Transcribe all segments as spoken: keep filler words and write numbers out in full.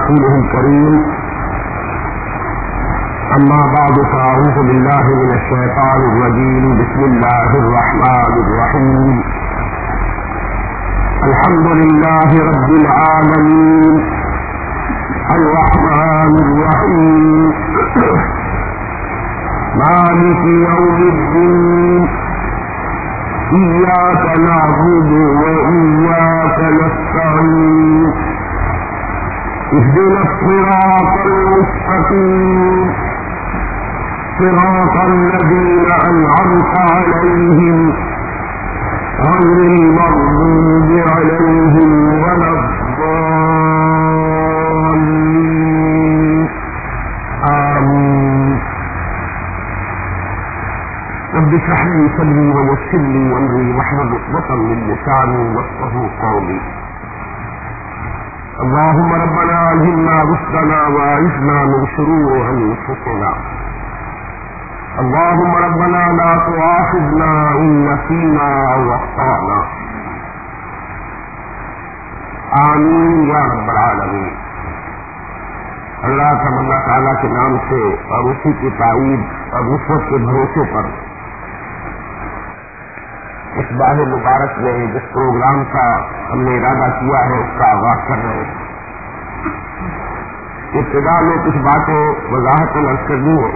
رسوله الكريم أما بعد فأعوذ بالله من الشيطان الرجيم بسم الله الرحمن الرحيم الحمد لله رب العالمين الرحمن الرحيم مالك يوم الدين إياك نعبد وإياك نستعين اهدنا الصراط المستقيم صراط الذين أنعمت عليهم غير المغضوب عليهم ولا الضالين آمين رب اشرح لي صدري ويسر لي أمري واحلل عقدة من لساني يفقهوا قولي اللهم ربنا ألهمنا رشدنا وأعذنا من شرور أنفسنا اللهم ربنا لا تؤاخذنا إن نسينا أو أخطأنا آمین یا رب العالمین. اللہ تبارک تعالیٰ کے نام سے اور اسی کی تائید اور نصرت کے بھروسے پر اس ماہ مبارک میں جس پروگرام کا ہم نے ارادہ کیا ہے اس کا آغاز کر رہے ہیں. ابتدا میں کچھ باتیں وضاحت عرض کرنی ہے.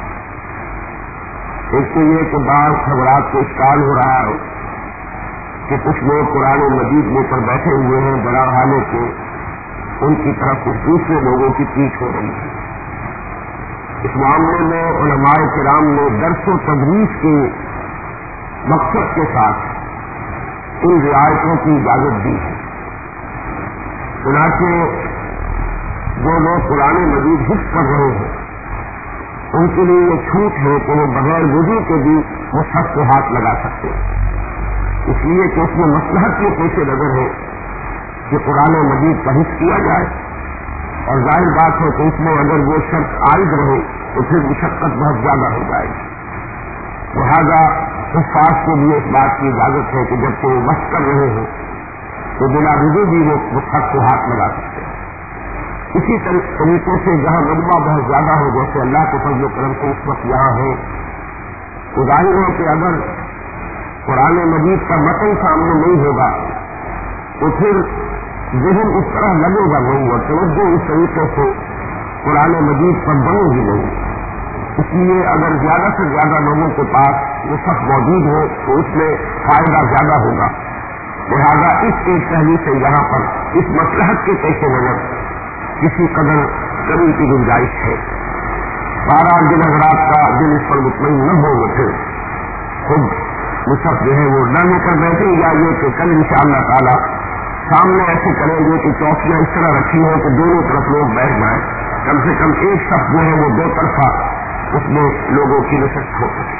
ایک تو یہ کہ بعض خبرات کو اشکال ہو رہا ہے کہ کچھ لوگ قرآن مجید میں پر بیٹھے ہوئے ہیں بڑا حالے کے ان کی طرف کچھ دوسرے لوگوں کی پیچھ ہو رہی ہے. اس معاملے میں علماء کرام نے درس و تدریس کے مقصد کے ساتھ ان رعایتوں کی اجازت دی ہے. چنانچہ جو لوگ قرآن مجید حفظ کر رہے ہیں ان کے لیے یہ چھوٹ ہے کہ وہ بغیر وضو کے بھی مصحف کو ہاتھ لگا سکتے ہیں، اس لیے کہ اس میں مصلحت کے پیش نظر ہے کہ قرآن مجید کا حفظ کیا جائے، اور ظاہر بات ہے کہ اس میں اگر وہ شرط عائد رہے تو پھر مشقت بہت زیادہ ہو جائے گی. لہٰذا حفاظ کو بھی اس بات کی اجازت ہے کہ جب کہ وہ مشق کر رہے ہیں تو بلا وضو بھی وہ مصحف کو ہاتھ لگا سکتے ہیں. اسی طریقے سے جہاں مجمع بہت زیادہ ہو، جیسے اللہ کے فضل و کرم سے اس وقت یہاں ہے، تو ظاہر ہے کہ اگر قرآن مجید کا متن سامنے نہیں ہوگا تو پھر ذہن اس طرح لگے گا نہیں اور توجہ اس طریقے سے قرآن مجید پر بنے گی نہیں. اس لیے اگر زیادہ سے زیادہ لوگوں کے پاس یہ سب موجود ہو تو اس میں فائدہ زیادہ ہوگا. لہٰذا اس ایک پہلو سے یہاں پر اس مصلحت کے پیش نظر کسی قدر کمی کی گنجائش ہے. بارہ دن حضرات کا دل اس پر مطمئن نہ ہو وہ پھر خود مصحف جو ہے وہ نہ لے کر بیٹھے یا یہ کہ کل انشاءاللہ تعالی سامنے ایسے کریں گے کہ چوکیاں اس طرح رکھی ہوں کہ دونوں طرف لوگ بیٹھ جائیں، کم سے کم ایک صف جو ہے وہ دو طرفہ اس میں لوگوں کی نشست ہو سکے.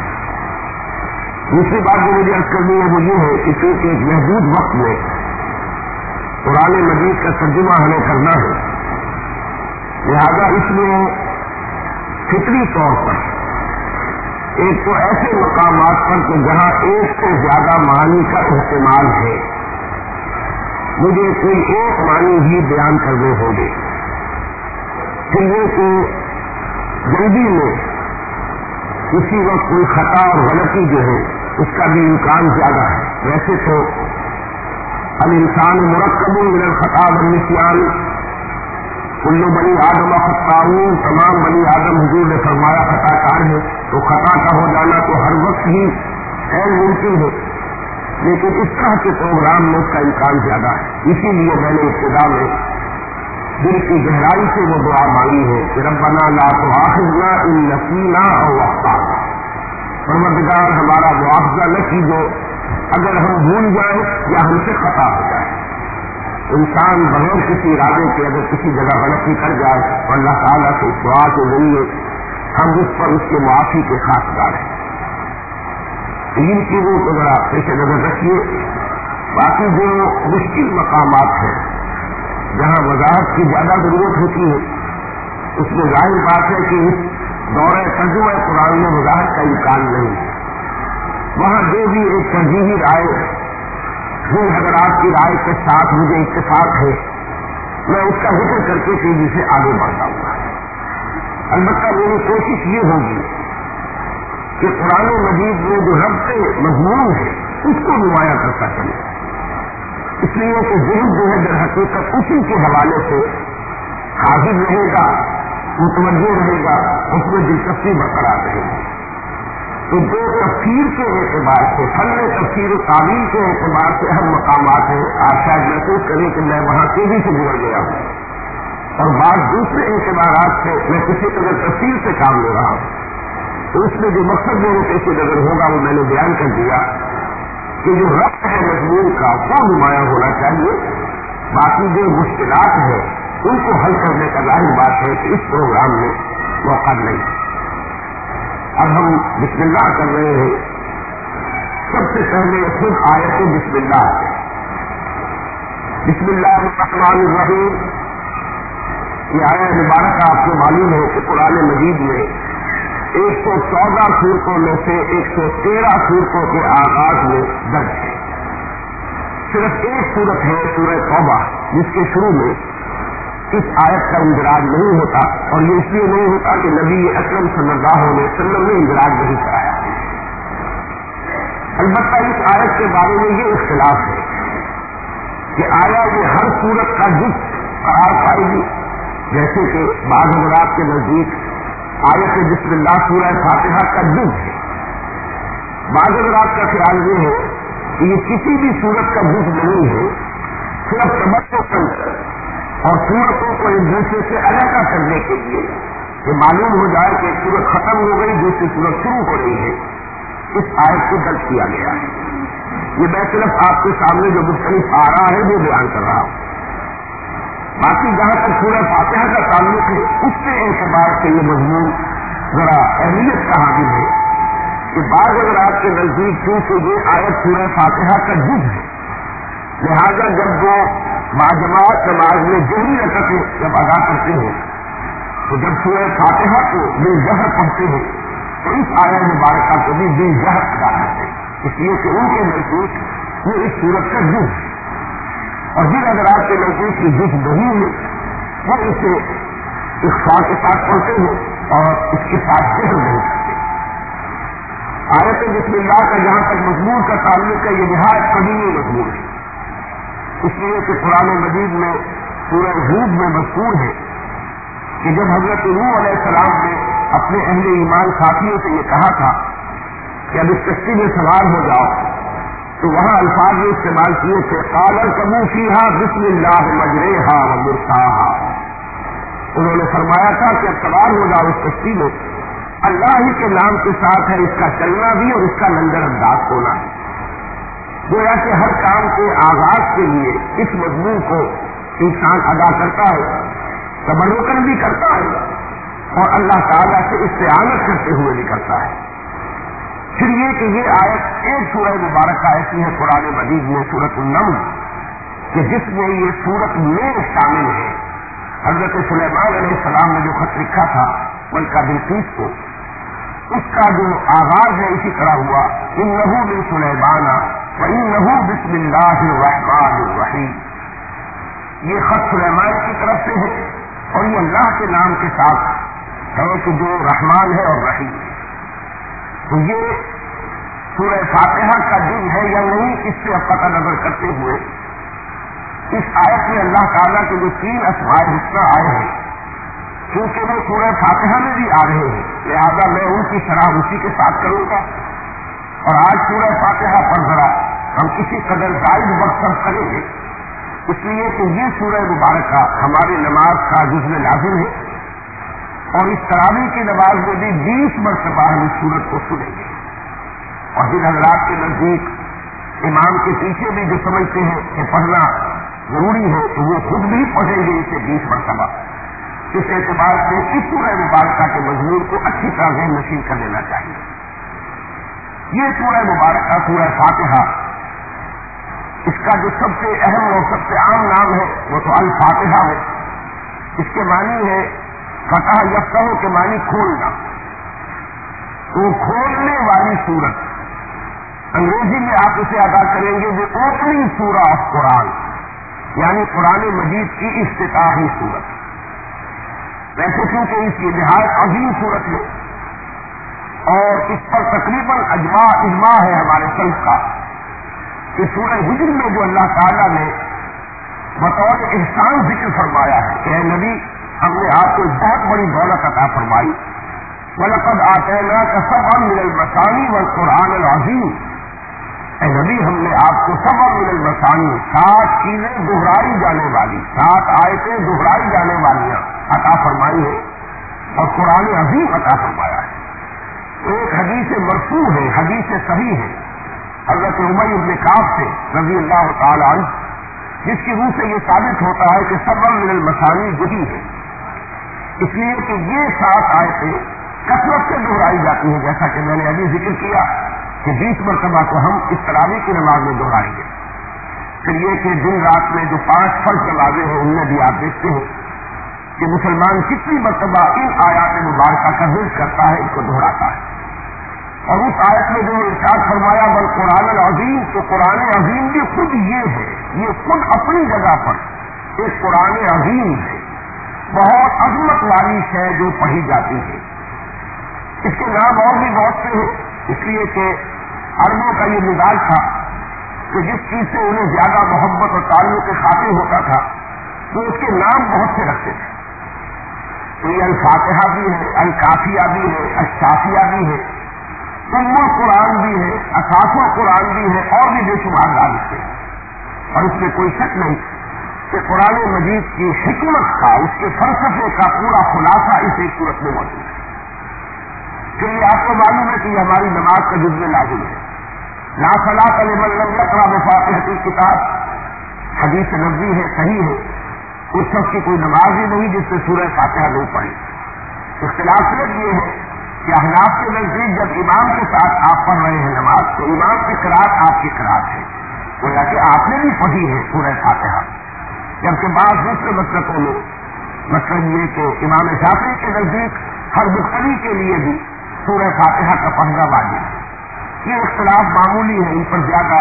دوسری بات جو مجھے عرض کرنی ہے وہ یہ ہے کہ چونکہ ایک محدود وقت میں قرآن مجید کا ترجمہ ہمیں کرنا ہے، لہذا اس میں فطری طور پر ایک تو ایسے مقامات پر کہ جہاں ایک سے زیادہ معنی کا احتمال ہے مجھے کوئی ایک معنی ہی بیان کرنے ہوں گے. پھر یہ کہ جلدی میں کسی وقت کوئی خطا اور غلطی جو ہے اس کا بھی امکان زیادہ ہے. ویسے تو الانسان مرکب من الخطا والنسیان کل بنی آدم خطاؤون، تمام بنی آدم حضور نے فرمایا خطا کار ہے، تو خطا کا ہو جانا تو ہر وقت ہی غیر ممکن ہے، لیکن اس طرح کے پروگرام میں اس کا امکان زیادہ ہے. اسی لیے میں نے ابتدا میں دل کی گہرائی سے وہ دعا مانگی ہے کہ ربنا لا تؤاخذنا ان نسینا او اخطانا، پروردگار ہمارا مواخذہ نہ کیجو اگر ہم بھول جائیں یا ہم سے خطا ہو جائے. انسان بغیر کسی ارادے کے اگر کسی جگہ غلطی کر جائے تو اللہ تعالیٰ سے اس دعا کے ذریعے ہم اس پر اس کے معافی کے خاصدار ہیں. ان چیزوں کو ذرا پیش نظر رکھیے. باقی جو مشکل مقامات ہیں جہاں وضاحت کی زیادہ ضرورت ہوتی ہے اس میں ظاہر بات ہے کہ اس دورہ ترجمہ قرآن میں وضاحت کا امکان نہیں ہے. وہاں جو بھی ایک ترجیحی رائے جن حضرات کی رائے کے ساتھ مجھے اتفاق ہے میں اس کا ذکر کر کے تیزی سے آگے بڑھتا ہوں. البتہ میری کوشش یہ ہوگی کہ قرآن مجید میں جو رب سے مضمون ہے اس کو نمایاں کرتا چلے، اس لیے کہ ذہن جو ہے در حقیقت اسی کے حوالے سے حاضر رہے گا، متوجہ رہے گا، اس میں دلچسپی برقرار رہے گی. تو جو تفسیر کے اعتبار سے، فن تفسیر و تعلیم کے اعتبار سے اہم مقامات ہیں، آپ شاید محسوس کریں کہ میں وہاں تیزی سے گزر گیا ہوں، اور بعض دوسرے اعتبارات سے میں کسی طرح تفسیر سے کام لے رہا ہوں. تو اس میں جو مقصد میرے پیش نظر ہوگا وہ میں نے بیان کر دیا کہ جو ربط ہے مضمون کا وہ نمایاں ہونا چاہیے. باقی جو مشکلات ہیں ان کو حل کرنے کا ظاہر بات ہے کہ اس پروگرام میں موقع نہیں. اب ہم بسم اللہ کر رہے ہیں. سب سے پہلے خود آیت بسم اللہ ہے. بسم اللہ الرحمن الرحیم. یہ آیت مبارکہ آپ کو معلوم ہے کہ قرآن مجید میں ایک سو چودہ سورتوں میں سے ایک سو تیرہ سورتوں کے آغاز میں درج ہے. صرف ایک سورت ہے سورہ توبہ جس کے شروع میں اس آیت کا اندراج نہیں ہوتا، اور یہ اس لیے نہیں ہوتا کہ نبی اکرم صلی اللہ علیہ وسلم نے اندراج نہیں کرایا. البتہ اس آیت کے بارے میں یہ اختلاف ہے کہ آیا یہ ہر سورت کا جز قرار پائے گی، جیسے کہ بعض حضرات کے نزدیک آیت بسم اللہ سورہ فاتحہ کا جز ہے. بعض حضرات کا خیال یہ ہے کہ یہ کسی بھی سورت کا جز نہیں ہے، صرف تمتع کر اور سورتوں کو ایک دوسرے سے علیحدہ کرنے کے لیے کہ معلوم ہو جائے کہ ایک سورت ختم ہو گئی دوسری سورت شروع ہو رہی ہے، اس آیت کو درج کیا گیا ہے. یہ میں صرف آپ کے سامنے جو مختلف آ رہا ہے وہ بیان کر رہا ہوں. باقی جہاں تک سورہ فاتحہ کا تعلق ہے اس کے اعتبار سے یہ مضمون ذرا اہمیت کا حامل ہے کہ بعض اگر آپ کے نزدیک چونکہ یہ آیت سورہ فاتحہ کا جز ہے، لہذا جب وہ باجماعت نماز میں جوہری رکعتیں جب ادا کرتے ہیں تو جب سورہ فاتحہ کو بے جہر پڑھتے ہیں تو اس آیت مبارکہ کو بھی بے جہر ادا کرتے ہیں، اس لیے کہ ان کے نزدیک یہ اس سورت کا جز ہے. اور جن حضرات کے نزدیک کی جز نہیں ہے وہ اسے اخفاء کے ساتھ پڑھتے ہیں اور اس کے ساتھ جہر نہیں کرتے. آیت بسم اللہ کا جہاں تک مضمون کا تعلق ہے یہ نہایت قدیمی مضمون ہے، اس لیے کہ قرآن مجید میں سورہ ہود میں مذکور ہے کہ جب حضرت نوح علیہ السلام نے اپنے اہل ایمان ساتھیوں سے یہ کہا تھا کہ اب اس کشتی میں سوار ہو جاؤ، تو وہاں الفاظ یہ استعمال کیے تھے قال اركبوا فيها بسم الله مجريها ومرساها. انہوں نے فرمایا تھا کہ اب سوار ہو جاؤ اس کشتی میں، اللہ ہی کے نام کے ساتھ ہے اس کا چلنا بھی اور اس کا لنگر انداز ہونا ہے. گویا کہ ہر کام کے آغاز کے لیے اس مضمون کو انسان ادا کرتا ہے، تبرکن بھی کرتا ہے اور اللہ تعالیٰ سے استعانت کرتے ہوئے بھی کرتا ہے. پھر یہ کہ یہ آیت ایک سورہ مبارکہ ایسی ہے قرآن مجید میں سورۃ النمل کہ جس میں یہ سورت میں شامل ہے. حضرت سلیمان علیہ السلام نے جو خط لکھا تھا ملکہ بلقیس کو، اس کا جو آغاز ہے اسی طرح ہوا انہ من سلیمان وانہ بسم اللہ الرحمن الرحیم. یہ خط سلیمان کی طرف سے ہے اور یہ اللہ کے نام کے ساتھ ہے کہ جو رحمان ہے اور رحیم ہے. تو یہ سورہ فاتحہ کا جز ہے یا نہیں اس سے اب پتہ نظر کرتے ہوئے اس آیت میں اللہ تعالیٰ کے جو تین اسماء حسنی آئے ہیں کیونکہ وہ سورہ فاتحہ میں بھی آ رہے ہیں لہذا میں ان کی شرح اسی کے ساتھ کروں گا. اور آج سورہ فاتحہ پر ذرا ہم کسی قدر زائد وقت صرف کریں گے اس لیے کہ یہ سورہ مبارکہ ہماری نماز کا جزو لازم ہے اور اس تراویح کی نماز میں بھی بیس مرتبہ ہم اس سورت کو سنیں گے. اور جن حضرات کے نزدیک امام کے پیچھے بھی جو سمجھتے ہیں کہ پڑھنا ضروری ہے تو وہ خود بھی پڑھیں گے اسے بیس مرتبہ. اس اعتبار سے اس سورہ مبارکہ کے مضمون کو اچھی طرح ذہن نشین کر لینا چاہیے. یہ سورہ مبارکہ سورہ فاتحہ اس کا جو سب سے اہم اور سب سے عام نام ہے وہ تو الفاتحہ ہے. اس کے معنی ہے فتح یفتح کے معنی کھولنا، تو کھولنے والی سورت انگریزی میں آپ اسے ادا کریں گے وہ اوپننگ سورہ آف قرآن. یعنی قرآن مجید کی افتتاحی صورت. ویسے کیونکہ اس کی نہایت عظیم صورت ہے اور اس پر تقریباً اجماع اجماع ہے ہمارے سلف کا کہ سورہ حجر میں جو اللہ تعالیٰ نے بطور احسان ذکر فرمایا ہے کہ اے نبی ہم نے آپ کو بہت بڑی دولت عطا فرمائی. وَلَقَدْ آتَيْنَاكَ سَبْعًا مِنَ الْمَثَانِي وَالْقُرْآنِ الْعَظِيمِ. اے نبی ہم نے آپ کو سبع من المثانی سات چیزیں دہرائی جانے والی سات آیتیں دہرائی جانے والیاں عطا فرمائی ہے اور قرآن عظیم عطا فرمایا ہے. ایک حدیث مرفوع ہے, حدیث صحیح ہے حضرت عمر بن کعب سے رضی اللہ تعالی عنہ, جس کی روح سے یہ ثابت ہوتا ہے کہ سبع من المثانی یہی ہے, اس لیے کہ یہ سات آیتیں کثرت سے دہرائی جاتی ہیں, جیسا کہ میں نے ابھی ذکر کیا کہ بیس مرتبہ کو ہم اس تراویح کی نماز میں دہرائیں گے. پھر یہ کہ دن رات میں جو پانچ فرض نمازیں ہیں ان میں بھی آپ دیکھتے ہیں کہ مسلمان کتنی مرتبہ ان آیات مبارکہ کا ذکر کرتا ہے, اس کو دہراتا ہے. اور اس آیت میں جو ارشاد فرمایا بل قرآن العظیم, تو قرآن عظیم بھی خود یہ ہے, یہ خود اپنی جگہ پر ایک قرآن عظیم ہے, بہت عظمت والی شے جو پڑھی جاتی ہے. اس کے نام اور بھی بہت سے ہیں, اس لیے کہ عربوں کا یہ مزاج تھا کہ جس چیز سے انہیں زیادہ محبت اور تعلق کے خاطر ہوتا تھا وہ اس کے نام بہت سے رکھتے تھے. تو یہ الفاتحہ بھی ہے, الکافیہ بھی ہے, الشافیہ بھی ہے, ام القرآن بھی ہے, اساس القرآن بھی ہے, اور بھی بے شمار نام اس کے. اور اس میں کوئی شک نہیں کہ قرآن مجید کی حکمت کا, اس کے فلسفے کا پورا خلاصہ اس ایک صورت میں موجود ہے. پھر یہ آپ کو معلوم ہے کہ یہ ہماری نماز کا جزو لازم ہے. لا صلاۃ لمن لم یقرأ بفاتحۃ الکتاب, حدیث نبوی ہے, صحیح ہے, اس شخص کی کوئی نماز ہی نہیں جس سے سورہ فاتحہ نہیں پڑھی. اختلاف صرف یہ ہے کہ احناف کے نزدیک جب امام کے ساتھ آپ پڑھ رہے ہیں نماز تو امام کی قرأت آپ کی قرأت ہے, گویا کہ آپ نے بھی پڑھی ہے سورہ فاتحہ. جبکہ بعض دوسرے مسلکوں میں مطلب یہ کہ امام شافعی کے نزدیک ہر مختلف کے لیے بھی سورہ فاتحہ کا پڑھنا واجب ہے. یہ اختلاف معمولی ہے, ان پر زیادہ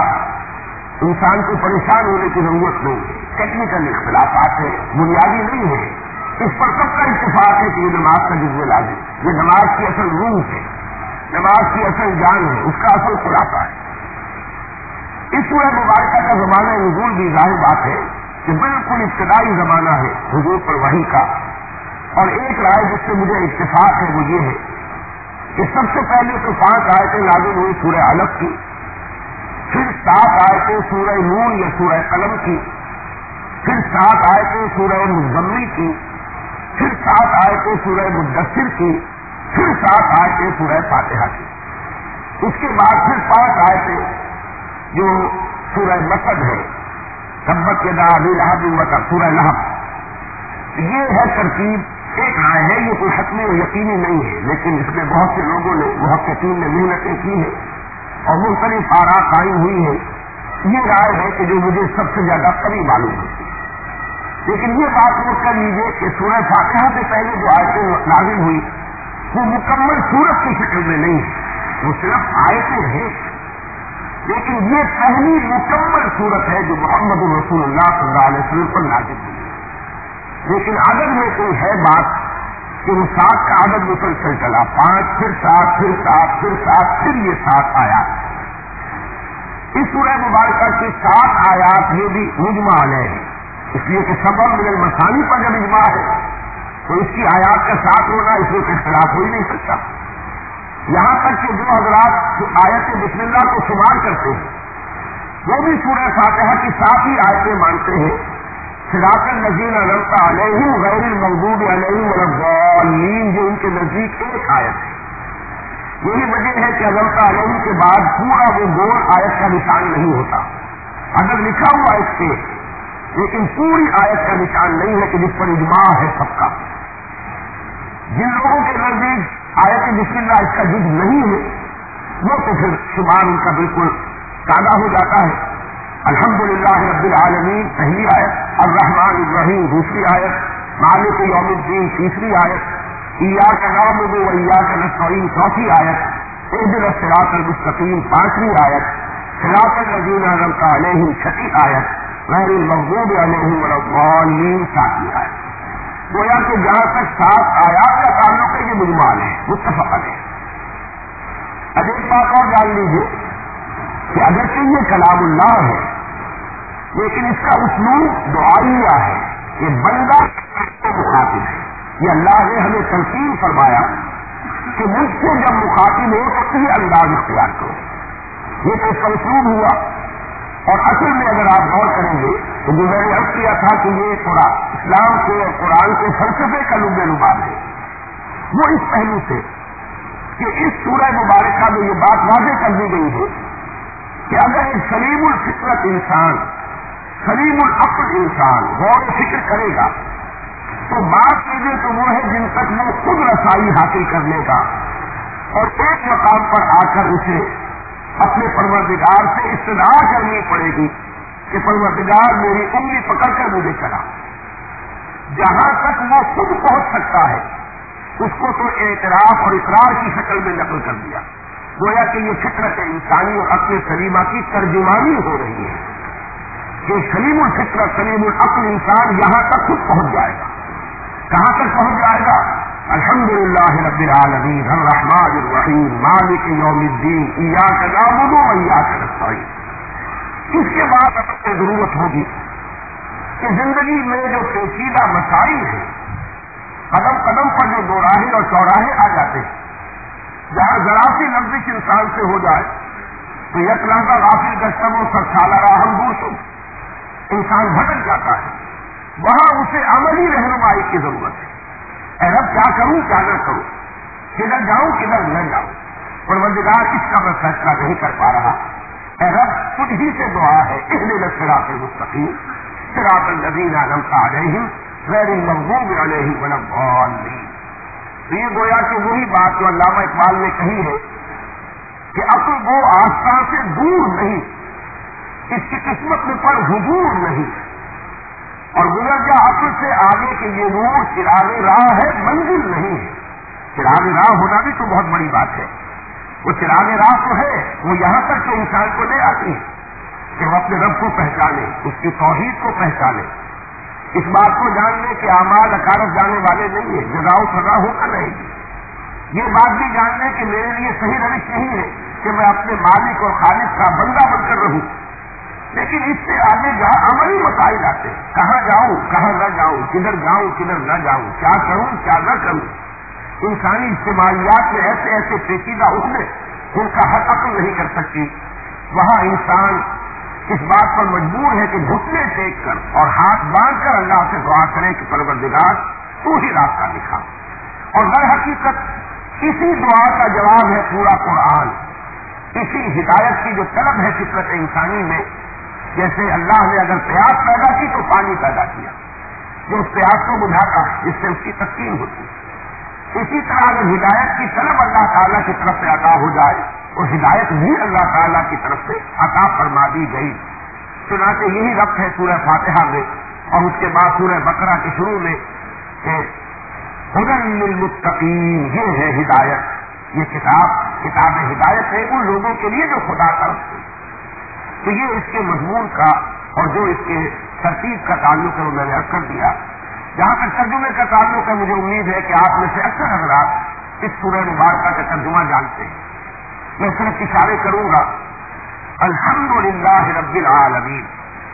انسان کو پریشان ہونے کی ضرورت نہیں ہے. ٹیکنیکل اختلافات ہیں, بنیادی نہیں ہے. اس پر سب کا اتفاق ہے کہ یہ نماز کا جزو لازم, یہ نماز کی اصل روح ہے, نماز کی اصل جان ہے, اس کا اصل خلاصہ ہے. اس سورہ مبارکہ کا زمانہ نزول بھی ظاہر بات ہے کہ بالکل ابتدائی زمانہ ہے حضور پر وحی کا. اور ایک رائے جس سے مجھے اتفاق ہے وہ یہ ہے کہ سب سے پہلے تو پانچ آیتیں نازل ہوئی سورہ علق کی, پھر سات آیتیں سورہ نون یا سورہ قلم کی, پھر سات آیتیں سورہ مزمل کی, پھر سات آیتیں سورہ مدثر کی, پھر سات آیتیں سورہ فاتحہ کی. اس کے بعد پھر پانچ آیتیں جو سورہ مسد ہے, تبت یدا ابی لہب وتب, سورہ لہب. یہ ہے ترتیب. ایک رائے ہے, یہ کوئی حتمی اور یقینی نہیں ہے, لیکن اس میں بہت سے لوگوں نے, محققین نے محنتیں کی ہیں اور مختلف آراء قائم ہوئی ہیں. یہ رائے ہے کہ جو مجھے سب سے زیادہ قریب معلوم ہوتی ہے. لیکن یہ بات نوٹ کر لیجیے کہ سورہ فاتحہ سے پہلے جو آیتیں نازل ہوئی وہ مکمل سورت کی شکل میں نہیں ہے, وہ صرف آیتیں ہیں. لیکن یہ پہلی مکمل سورت ہے جو محمد رسول اللہ صلی اللہ علیہ وسلم پر نازل ہوئی. لیکن عدد میں کوئی ہے بات کہ وہ سات کا عدد مسلسل چلا, پانچ پھر سات پھر سات پھر سات پھر یہ سات آیات. اس سورہ مبارکہ کی سات آیات یہ بھی مجمع علیہ ہے, اس لیے کہ سبع من المثانی پر جب اجماع ہے تو اس کی آیات کا ساتھ ہونا اس میں اختلاف ہو ہی نہیں سکتا. یہاں تک کہ جو حضرات آیت بسم اللہ کو شمار کرتے ہیں وہ بھی سورہ فاتحہ کی سات ہی آیتیں مانتے ہیں. صراط الذین انعمت علیہم غیر المغضوب علیہم ولا الضالین, جو ان کے نزدیک ایک آیت ہے. یہی وجہ ہے کہ انعمت علیہم کے بعد پورا وہ گول آیت کا نشان نہیں ہوتا. اگر لکھا ہوا اس کے, لیکن پوری آیت کا نشان نہیں ہے کہ جس پر اجماع ہے سب کا. جن لوگوں کے نزدیک آیت بسم اللہ اس کا جز نہیں ہے وہ تو پھر شمار ان کا بالکل سادہ ہو جاتا ہے. الحمدللہ رب العالمین پہلی آیت, الرحمن الرحیم دوسری آیت, مالک یوم الدین تیسری آیت, ایاک نعبد و ایاک نستعین چوتھی آیت, اہدنا الصراط المستقیم پانچویں آیت, صراط الذین انعمت علیہم چھٹی آیت, غیر المغضوب علیہم ولا الضالین ساتھ لیا ہے. گویا کہ جہاں تک سات آیات کا تعلق ہے یہ مجمل ہے, متفق ہے. اب ایک بات اور جان لیجیے کہ اگرچہ یہ کلام اللہ ہے لیکن اس کا اسلوب دعائیہ ہے, یہ بندہ مخاطب ہے. یہ اللہ نے ہمیں تلقین فرمایا کہ مجھ سے جب مخاطب ہو تو یہ انداز اختیار کرو. یہ تو اس کا اسلوب ہوا. اور اصل میں اگر آپ غور کریں گے تو جو میں نے عرض کیا تھا کہ یہ قرآن اسلام کے اور قرآن کے فلسفے کا لب لباب ہے, وہ اس پہلو سے کہ اس سورہ مبارکہ میں یہ بات واضح کر دی گئی ہے کہ اگر ایک سلیم الفطرت انسان, سلیم العقل انسان غور و فکر کرے گا تو بات چیزیں تو وہ ہے جن تک وہ خود رسائی حاصل کر لے گا اور ایک مقام پر آ کر اسے اپنے پروردگار سے استدعا کرنی پڑے گی کہ پروردگار میری انگلی پکڑ کر مجھے چلا. جہاں تک وہ خود پہنچ سکتا ہے اس کو تو اعتراف اور اقرار کی شکل میں نقل کر دیا. گویا کہ یہ فطرت انسانی اور عقل سلیمہ کی ترجمانی ہو رہی ہے کہ سلیم الفطرت سلیم العقل انسان یہاں تک خود پہنچ جائے گا. کہاں تک پہنچ جائے گا؟ الحمدللہ رب العالمین الرحمن الرحیم مالک یوم الدین ایاک نعبد و ایاک نستعین. اس کے بعد اب سے ضرورت ہوگی کہ زندگی میں جو پیچیدہ مسائل ہیں, قدم قدم پر جو دوراہے اور چوراہے آ جاتے ہیں, جہاں ذرا سی لفظ انسان سے ہو جائے تو یک لحظہ غافل گشتم و سر سالہ راہم دور شو, انسان بھٹک جاتا ہے. وہاں اسے عملی رہنمائی کی ضرورت ہے. اے رب کیا کروں کیا نہ کروں, کدھر جاؤں کدھر نہ جاؤں, پروردگار اس کا میں فیصلہ نہیں کر پا رہا. اے رب خود ہی سے دعا ہے اہدنا الصراط المستقیم صراط الذین انعمت علیہم غیر المغضوب علیہم ولا الضالین. تو یہ گویا کہ وہی بات جو علامہ اقبال نے کہی ہے کہ عقل وہ آستان سے دور نہیں, اس کی قسمت میں پر حضور نہیں, اور گزر جا عقل سے آگے کہ یہ نور چراغ راہ ہے منزل نہیں ہے. چراغ راہ ہونا بھی تو بہت بڑی بات ہے. وہ چراغ راہ تو ہے, وہ یہاں تک کہ انسان کو لے آتی ہے کہ وہ اپنے رب کو پہچانے, اس کی توحید کو پہچانے, اس بات کو جان لے کہ اعمال اکارت جانے والے نہیں ہیں, جزا و سزا ہوگا نہیں. یہ بات بھی جان لے کہ میرے لیے صحیح روش نہیں ہے کہ میں اپنے مالک اور خالق کا بندہ بن کر رہوں. لیکن اس سے آگے جا عملی مسائل آتے ہیں, کہاں جاؤں کہاں نہ جاؤں, کدھر جاؤں کدھر نہ جاؤں, کیا کروں کیا نہ کروں. انسانی اجتماعیات میں ایسے ایسے پیچیدہ اٹھنے جن کا ہر عقل نہیں کر سکتی. وہاں انسان اس بات پر مجبور ہے کہ گھٹنے ٹیک کر اور ہاتھ باندھ کر اللہ سے دعا کرے کہ پروردگار تو ہی راستہ دکھا. اور در حقیقت اسی دعا کا جواب ہے پورا قرآن. اسی ہدایت کی جو طلب ہے فطرت انسانی میں, جیسے اللہ نے اگر پیاس پیدا کی تو پانی پیدا کیا جو اس پیاس کو بجھاتا ہے جس سے اس کی تسکین ہوتی ہے. اسی طرح اگر ہدایت کی طلب اللہ تعالیٰ کی طرف سے عطا ہو جائے اور ہدایت بھی اللہ تعالیٰ کی طرف سے عطا فرما دی گئی. چنانچہ یہی ربط ہے سورہ فاتحہ میں اور اس کے بعد سورہ بقرہ کے شروع میں کہ ہدی للمتقین, یہ ہے ہدایت, یہ کتاب کتاب ہدایت ہے ان لوگوں کے لیے جو خدا طرف سے. تو یہ اس کے مضمون کا اور جو اس کے ترتیب کا تعلق ہے وہ میں نے عرض کر دیا. جہاں تک ترجمے کا تعلق ہے مجھے امید ہے کہ آپ میں سے اکثر حضرات اس سورہ مبارکہ کا ترجمہ جانتے ہیں. میں صرف اشارے کروں گا الحمدللہ رب العالمین.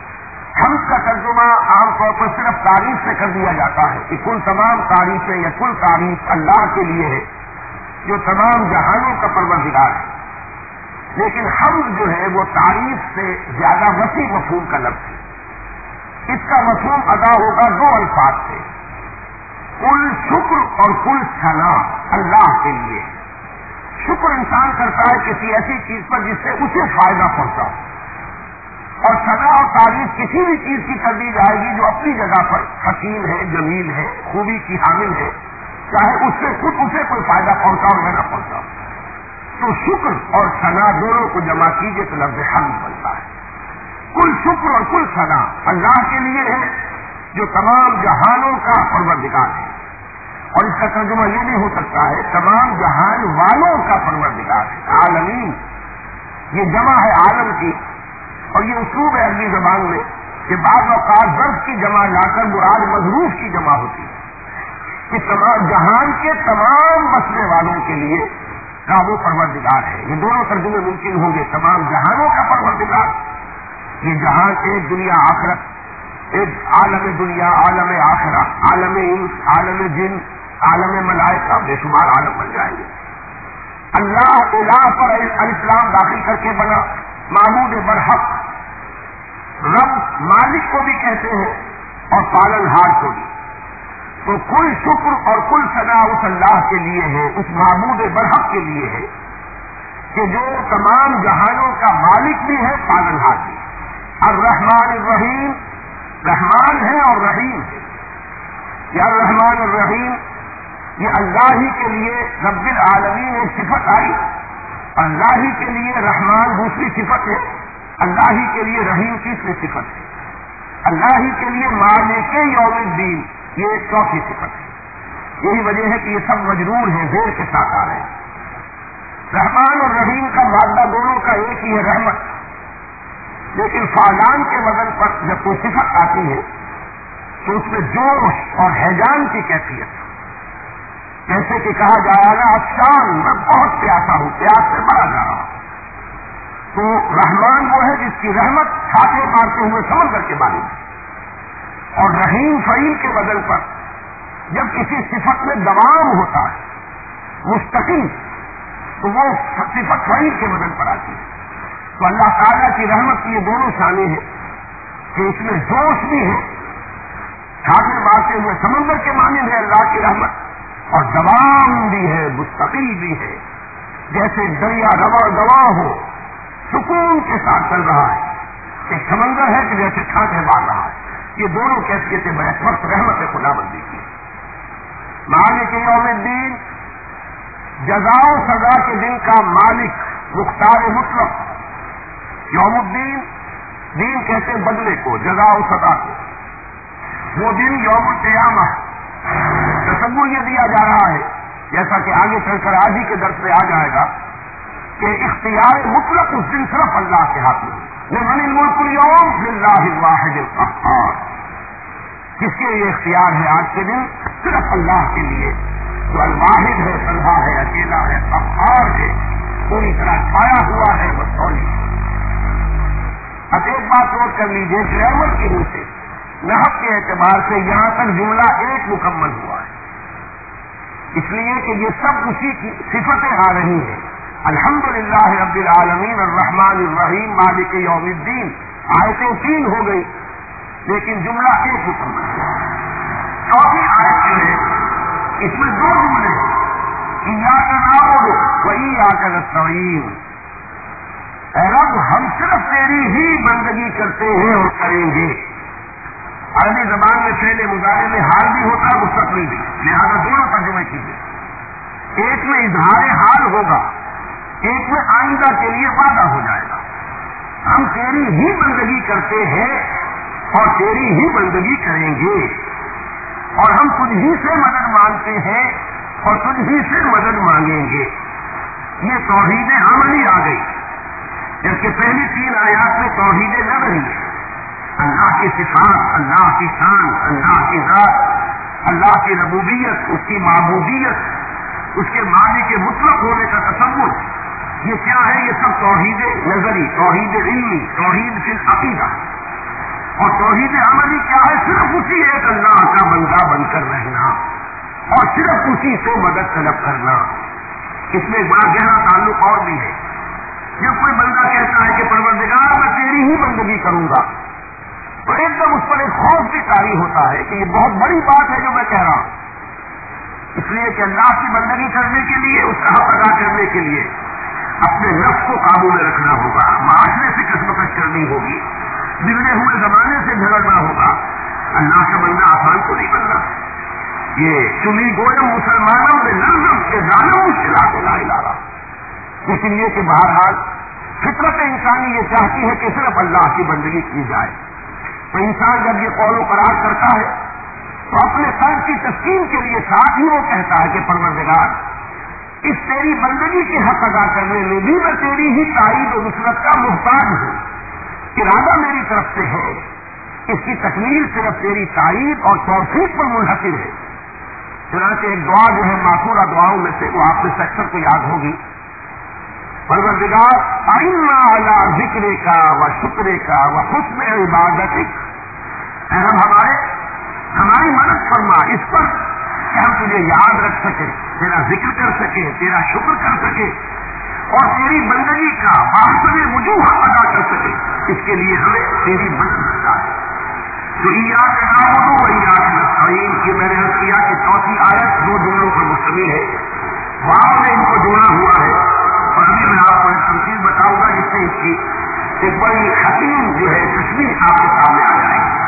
حمد کا ترجمہ عام طور پر صرف تعریف سے کر دیا جاتا ہے کہ کل تمام تعریفیں یا کل تعریف اللہ کے لیے ہے جو تمام جہانوں کا پروردگار ہے. لیکن حمد جو ہے وہ تعریف سے زیادہ وسیع مفہوم کا لفظ ہے. اس کا مفہوم ادا ہوگا دو الفاظ سے, کل شکر اور کل ثنا اللہ کے لیے. شکر انسان کرتا ہے کسی ایسی چیز پر جس سے اسے فائدہ پہنچا, اور ثنا اور تعریف کسی بھی چیز کی کر دی جائے گی جو اپنی جگہ پر حسین ہے, جمیل ہے, خوبی کی حامل ہے, چاہے اس سے خود اسے کوئی فائدہ پہنچا اور میں نہ پہنچا. تو شکر اور ثنا دونوں کو جمع کیجیے تو لفظ حمد بنتا ہے. کل شکر اور کل ثنا اللہ کے لیے ہے جو تمام جہانوں کا پروردگار ہے. اور اس کا ترجمہ یہ نہیں ہو سکتا ہے تمام جہان والوں کا پروردگار ہے. عالمین یہ جمع ہے عالم کی, اور یہ اسلوب ہے عربی زبان میں کہ بعض اوقات ظرف کی جمع لا کر مراد مظروف کی جمع ہوتی ہے کہ تمام جہان کے تمام بسنے والوں کے لیے کا وہ پروردگار ہے. یہ دونوں ترجمے ممکن ہوں گے. تمام جہانوں کا پروردگار. یہ جہان ایک دنیا آخرت, ایک عالم دنیا, عالم آخرہ, عالم انس, عالم جن, عالم ملائکہ, بے شمار عالم بن جائیں گے. اللہ الہ پر الاسلام داخل کر کے بنا, معبود برحق, رب مالک کو بھی کہتے ہیں اور پالن ہار کو بھی. تو کل شکر اور کل ثنا اس اللہ کے لیے ہے, اس معبود برحق کے لیے ہے کہ جو تمام جہانوں کا مالک بھی ہے, پالن ہار بھی. الرحمن الرحیم, رحمان ہے اور رحیم ہے. یا الرحمن الرحیم یہ اللہ ہی کے لیے رب العالمین ایک صفت آئی, اللہ ہی کے لیے رحمان دوسری صفت ہے, اللہ ہی کے لیے رحیم تیسری صفت ہے, اللہ ہی کے لیے مالک یوم الدین یہ ایک چوتھی صفت ہے. یہی وجہ ہے کہ یہ سب مجرور ہیں, زیر کے ساتھ آ رہے ہیں. رحمان اور رحیم کا مادہ دونوں کا ایک ہی ہے, رحمت. لیکن فعلان کے وزن پر جب کوئی صفت آتی ہے تو اس میں جوش اور ہیجان کی کیفیت, جیسے کہ کہا جائے گا افشان, میں بہت پیاسا ہوں, پیاس سے مرا جا رہا ہوں. تو رحمان وہ ہے جس کی رحمت چھاتے مارتے ہوئے سمندر کے بارے میں. اور رحیم فعیل کے وزن پر جب کسی صفت میں دوام ہوتا ہے مستقل, تو وہ صفت فعیل کے وزن پر آتی ہے. تو اللہ تعالیٰ کی رحمت کی یہ دونوں شانیں ہیں کہ اس میں جوش بھی ہے, چھاتے مارتے ہوئے سمندر کے مانند ہے اللہ کی رحمت, اور دوام بھی ہے, مستقل بھی ہے, جیسے دریا رواں گواں ہو, سکون کے ساتھ چل رہا ہے. ایک سمندر ہے کہ جیسے چھاتے مار رہا ہے. یہ دونوں کیفیتیں بیک وقت رحمت خدا بندی کی. مالک یوم الدین جزا و سزا کے دن کا مالک, مختار مطلق. یوم الدین, دین کہتے بدلے کو, جزا و سزا کو. وہ دن یوم القیامہ. تصور یہ دیا جا رہا ہے جیسا کہ آگے چل کر آج ہی کے درس میں آ جائے گا کہ اختیار مطلق اس دن صرف اللہ کے ہاتھ میں. لمن الملک اليوم للہ الواحد القہار. کس کے لیے اختیار ہے آج کے دن؟ صرف اللہ کے لیے, جو الواحد ہے, تنہا ہے, اکیلا ہے, قہار ہے, پوری طرح چھایا ہوا ہے, مستولی. اب ایک بات نوٹ کر لیجیے, گرامر کے روح سے, نحو کے اعتبار سے یہاں تک جملہ ایک مکمل ہوا ہے, اس لیے کہ یہ سب اسی کی صفتیں آ رہی ہیں. الحمدللہ رب العالمین الرحمن الرحیم مالک یوم الدین. آیتیں تین ہو گئی لیکن جملہ ایک مکمل ہے. چوتھی آیت جو ہے اس میں دو جملے ہیں, ایاک نعبد و ایاک نستعین. اے رب ہم صرف تیری ہی بندگی کرتے ہیں اور کریں گے. عربی زبان میں فعل مضارع میں حال بھی ہوتا ہے, مستقبل بھی, لہذا دونوں ترجمے کیجیے. ایک میں اظہار حال ہوگا, ایک میں آئندہ کے لیے وعدہ ہو جائے گا. ہم تیری ہی بندگی کرتے ہیں اور تیری ہی بندگی کریں گے, اور ہم تجھ ہی سے مدد مانگتے ہیں اور تجھ ہی سے مدد مانگیں گے. یہ توحید عملی آ گئی, جبکہ پہلی تین آیات میں توحید نظری ہے. اللہ کی صفات, اللہ کی شان, اللہ کی ذات, اللہ کی ربوبیت, اس کی معبودیت, اس کے مالک کے مطلق ہونے کا تصور, یہ کیا ہے؟ یہ سب توحید نظری, توحید علمی, توحید فی العقیدہ. اور توحید عملی کیا ہے؟ صرف اسی ایک اللہ کا بندہ بن کر رہنا اور صرف اسی سے مدد طلب کرنا. اس میں ایک بڑا گہرا تعلق اور بھی ہے. جب کوئی بندہ کہتا ہے کہ پروردگار میں تیری ہی بندگی کروں گا, تو ایک دم اس پر ایک خوف بھی طاری ہوتا ہے کہ یہ بہت بڑی بات ہے جو میں کہہ رہا ہوں. اس لیے کہ اللہ کی بندگی کرنے کے لیے, اس کا حق ادا کرنے کے لیے اپنے نفس کو قابو میں رکھنا ہوگا, معاشرے سے کشمکش کرنی ہوگی, بگڑے ہوئے زمانے سے جھگڑنا ہوگا. اللہ کا بندہ آسان کو نہیں بننا. یہ چلی گوئم مسلمانوں میں نظم کے ظالم مشکلات لا الہ. اس لیے کہ بہرحال فطرت انسانی یہ چاہتی ہے کہ صرف اللہ کی بندگی کی جائے. تو انسان جب یہ قول و قرار کرتا ہے تو اپنے قلب کی تسکین کے لیے ساتھ ہی وہ کہتا ہے کہ پروردگار, اس تیری بندگی کے حق ادا کرنے میں بھی میں تیری ہی تائید و نصرت کا محتاج ہوں. ارادہ میری طرف سے ہے, اس کی تکمیل صرف تیری تائید اور توفیق پر منحصر ہے. چنانچہ ایک دعا جو ہے ماثورہ دعاؤں میں سے وہ آپ نے سیکشن کو یاد ہوگی. پروردگار اعنا علی ذکر کا و شکر کا و حسن عبادتک، اے رب ہمارے ہماری مدد فرما اس پر کہ ہم تجھے یاد رکھ سکیں، تیرا ذکر کر سکیں، تیرا شکر کر سکیں اور تیری بندگی کا باحسن وجوہ ادا کر سکیں. اس کے لیے ہمیں تیری مدد چاہیے. تو ایاک نعبد و ایاک نستعین کی میں نے عرض کیا کہ چوتھی آیت دو جملوں پر مشتمل ہے. واو نے ان کو جوڑا ہوا ہے اور ابھی میں آپ کو ایک تمثیل بتاؤں گا جس سے اس کی ایک بڑی حسین جو ہے تصویر آپ کے سامنے آ جائے گی.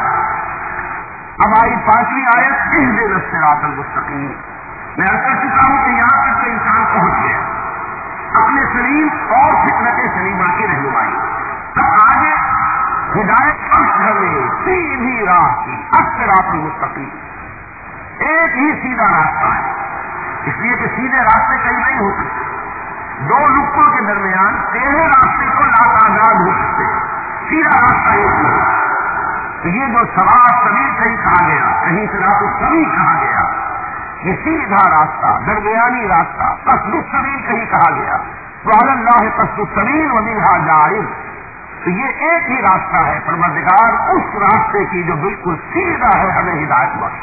اب آئی پانچویں آیت اہدنا الصراط المستقیم. میں عرض کر چکا ہوں کہ یہاں تک کہ انسان پہنچ گیا اپنے سلیم اور فطرت سلیمہ کی رہنمائی. اب آگے ہدایت بخش ہمیں سیدھی راہ کی الصراط المستقیم. ایک ہی سیدھا راستہ ہے، اس لیے کہ سیدھے راستے کئی نہیں ہو سکتے. دو نقطوں کے درمیان تیرے راستے کو ناتعداد ہو سکتے، سیدھا راستہ ایک ہی. تو یہ جو صراط سبیل کہیں کہا گیا، کہیں صراط السبیل کہا گیا، یہ سیدھا راستہ، درمیانی راستہ، قصد السبیل کہیں کہا گیا. وعلی اللہ قصد السبیل ومنہا جائر. تو یہ ایک ہی راستہ ہے. پروردگار اس راستے کی جو بالکل سیدھا ہے ہمیں ہدایت بخش،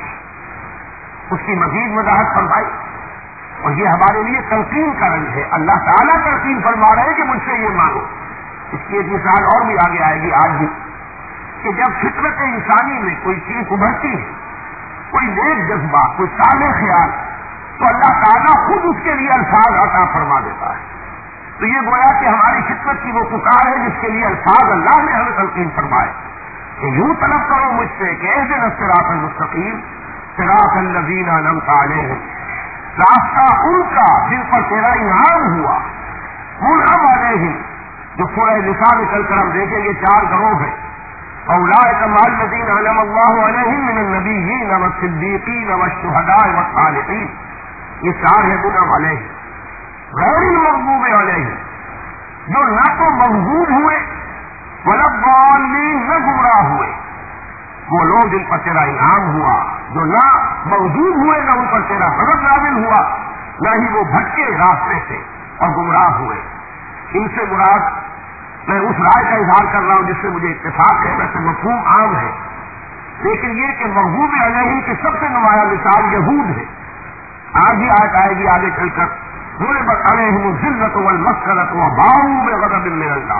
اس کی مزید وضاحت فرمائی. اور یہ ہمارے لیے تلقین کا رنگ ہے. اللہ تعالیٰ تلقین فرما رہے ہیں کہ مجھ سے یہ مانگو. اس کی ایک مثال اور بھی آگے آئے گی آج بھی، کہ جب فطرت انسانی میں کوئی چیز ابھرتی ہے، کوئی نیک جذبہ، کوئی صالح خیال، تو اللہ تعالیٰ خود اس کے لیے الفاظ عطا فرما دیتا ہے. تو یہ گویا کہ ہماری فطرت کی وہ پکار ہے جس کے لیے الفاظ اللہ نے ہمیں تلقین فرمائے کہ یوں طلب کرو مجھ سے کہ اہدنا الصراط المستقیم صراط الذین انعمت علیہم، راستہ ان کا جن پر تیرا انعام ہوا. منعم علیہم جو سورہ نساء میں چل کر ہم دیکھیں گے چار گروہ ہیں. اولئک مع الذین انعم اللہ علیہم من النبیین والصدیقین والشہداء والصالحین. یہ چار ہے منعم علیہم. غیر المغضوب علیہم جو نہ تو مغضوب ہوئے ولا الضالین نہ گمراہ ہوئے، وہ لوگ جن پر تیرا انعام ہوا، جو نہ مغضوب ہوئے نہ ان پر تیرا غضب نازل ہوا، نہ ہی وہ بھٹکے راستے سے اور گمراہ ہوئے. ان سے مراد میں اس رائے کا اظہار کر رہا ہوں جس سے مجھے اتفاق ہے، ویسے مفہوم عام ہے، لیکن یہ کہ مغضوب علیہم کی سب سے نمایاں مثال یہود ہے. آج ہی آیت آئے گی آگے چل کر ضربت علیہم الذلۃ والمسکنۃ وباؤوا بغضب من اللہ.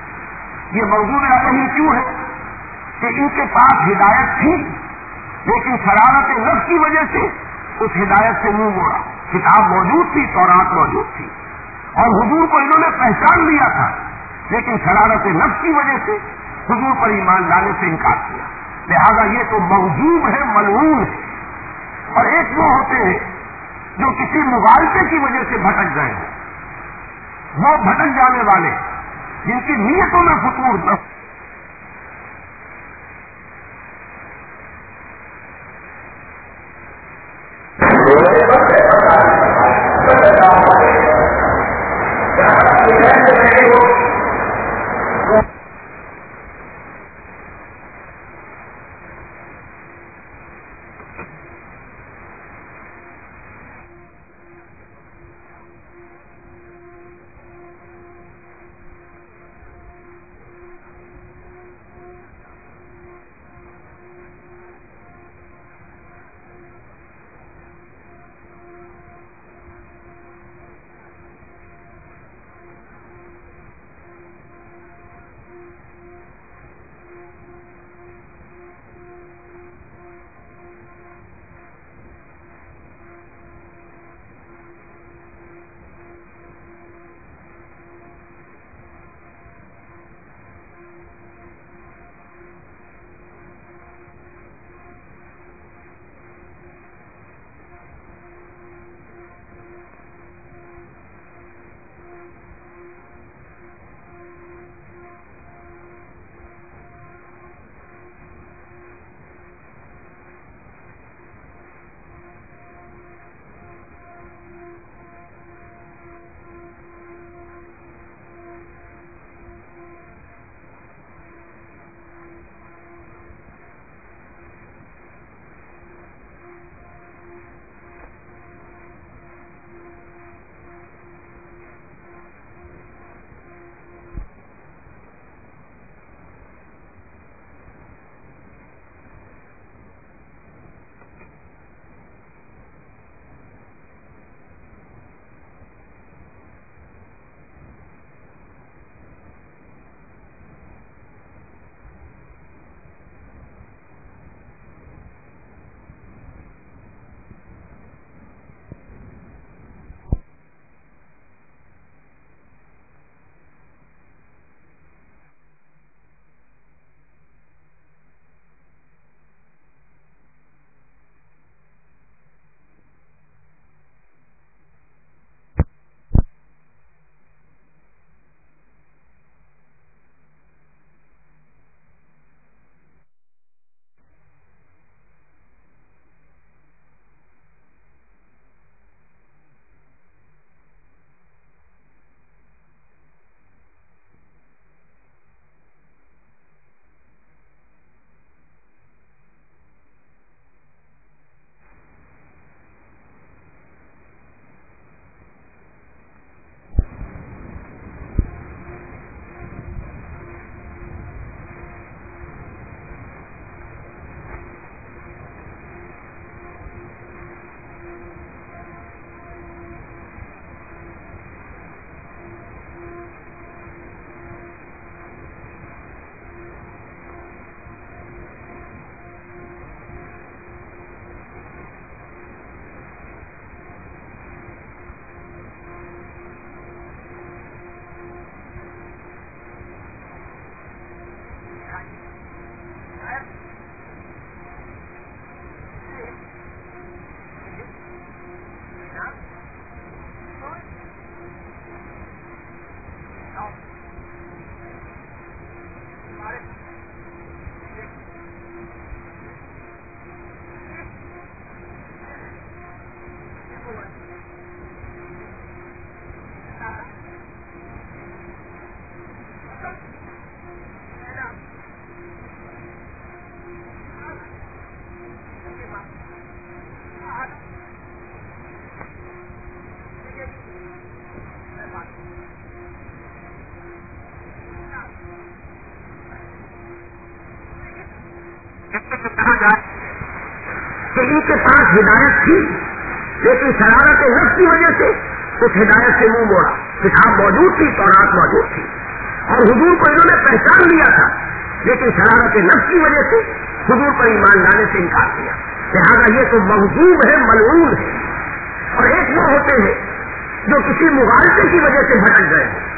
یہ مغضوب علیہم کیوں ہے؟ کہ ان کے پاس ہدایت تھی لیکن شرارت نفس کی وجہ سے اس ہدایت سے منہ موڑا. کتاب موجود تھی، تورات موجود تھی اور حضور کو انہوں نے پہچان لیا تھا، لیکن شرارت نفس کی وجہ سے حضور پر ایمان لانے سے انکار کیا. لہذا یہ تو مغضوب ہے، ملعون ہے. اور ایک وہ ہوتے ہیں جو کسی مغالطے کی وجہ سے بھٹک گئے ہیں، وہ بھٹک جانے والے جن کی نیتوں میں فتور نہ کہ ان کے پاس ہدایت تھی لیکن شرارت نفس کی وجہ سے اس ہدایت سے منہ موڑا. کتاب موجود تھی، تورات موجود تھی اور حضور کو انہوں نے پہچان لیا تھا لیکن شرارت نفس کی وجہ سے حضور پر ایمان لانے سے انکار کیا. لہٰذا یہ تو مغضوب ہے، ملعون ہے. اور ایک وہ ہوتے ہیں جو کسی مغالطے کی وجہ سے بھٹک گئے ہیں،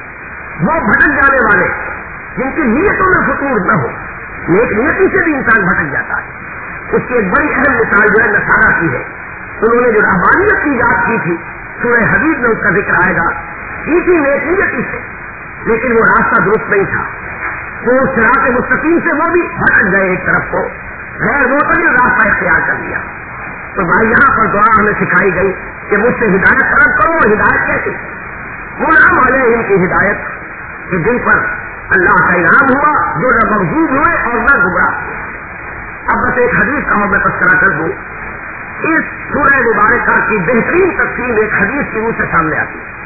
وہ بھٹک جانے والے جن کی نیتوں میں فطور نہ ہو. نیک نیتی سے بھی انسان بھٹک جاتا ہے. اس کی ایک بڑی اہم مثال جو ہے نصارہ کی ہے. انہوں نے جو رہبانیت کی ایجاد کی تھی، سورہ حدید میں اس کا ذکر آئے گا، کی تھی نیک نیتی سے لیکن وہ راستہ درست نہیں تھا. تو صراط مستقیم سے وہ بھی بھٹک گئے، ایک طرف کو غیر معتدل راستہ اختیار کر لیا. تو بھائی یہاں پر دعا ہمیں سکھائی گئی کہ مجھ سے ہدایت طلب کرو. ہدایت کیسے؟ وہ نام والے ان کی ہدایت کہ جن پر اللہ کا انعام ہوا، جو نہ مغضوب ہوئے اور نہ گمراہ. اب بس ایک حدیث کا اور میں تذکرہ کر دوں. اس سورہ مبارکہ کی بہترین تقسیم ایک حدیث کی روح سے سامنے آتی ہے.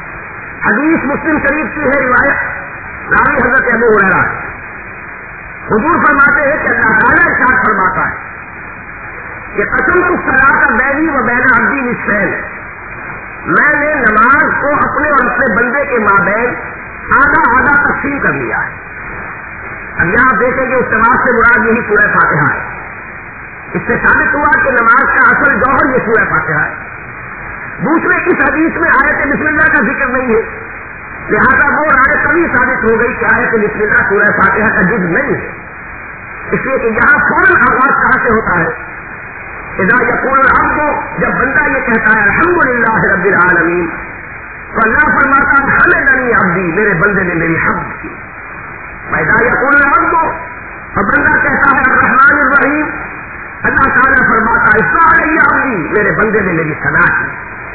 حدیث مسلم شریف کی ہے، روایت راوی حضرت ابو ہریرہ ہے. حضور فرماتے ہیں کہ اللہ تعالیٰ ارشاد فرماتا ہے کہ قسم الصلاۃ بینی و بین عبدی نصفین، میں نے نماز کو اپنے اور اپنے بندے کے مابین آدھا آدھا تقسیم کر لیا ہے. اب یہاں دیکھیں گے اس نماز سے مراد یہی سورہ فاتحہ ہے. اس سے ثابت ہوا کہ نماز کا اصل جوہر یہ سورہ فاتحہ ہے. دوسرے اس حدیث میں آیت بسم اللہ کا ذکر نہیں ہے، لہذا وہ رائے کبھی ثابت ہو گئی کہ آیت بسم اللہ سورہ فاتحہ کا جز نہیں ہے. اس لیے کہ یہاں فوراً آغاز کہاں سے ہوتا ہے؟ اذا یقول العبد، جب بندہ یہ کہتا ہے الحمدللہ رب العالمین، تو اللہ فرماتا ہے حمدنی عبدی، میرے بندے نے میری حمد کی. اذا یقول العبد، اور بندہ کہتا ہے الرحمن الرحیم، اللہ تعالیٰ فرماتا ہے اثنا علی عبدی، میرے بندے نے میری ثنا کی.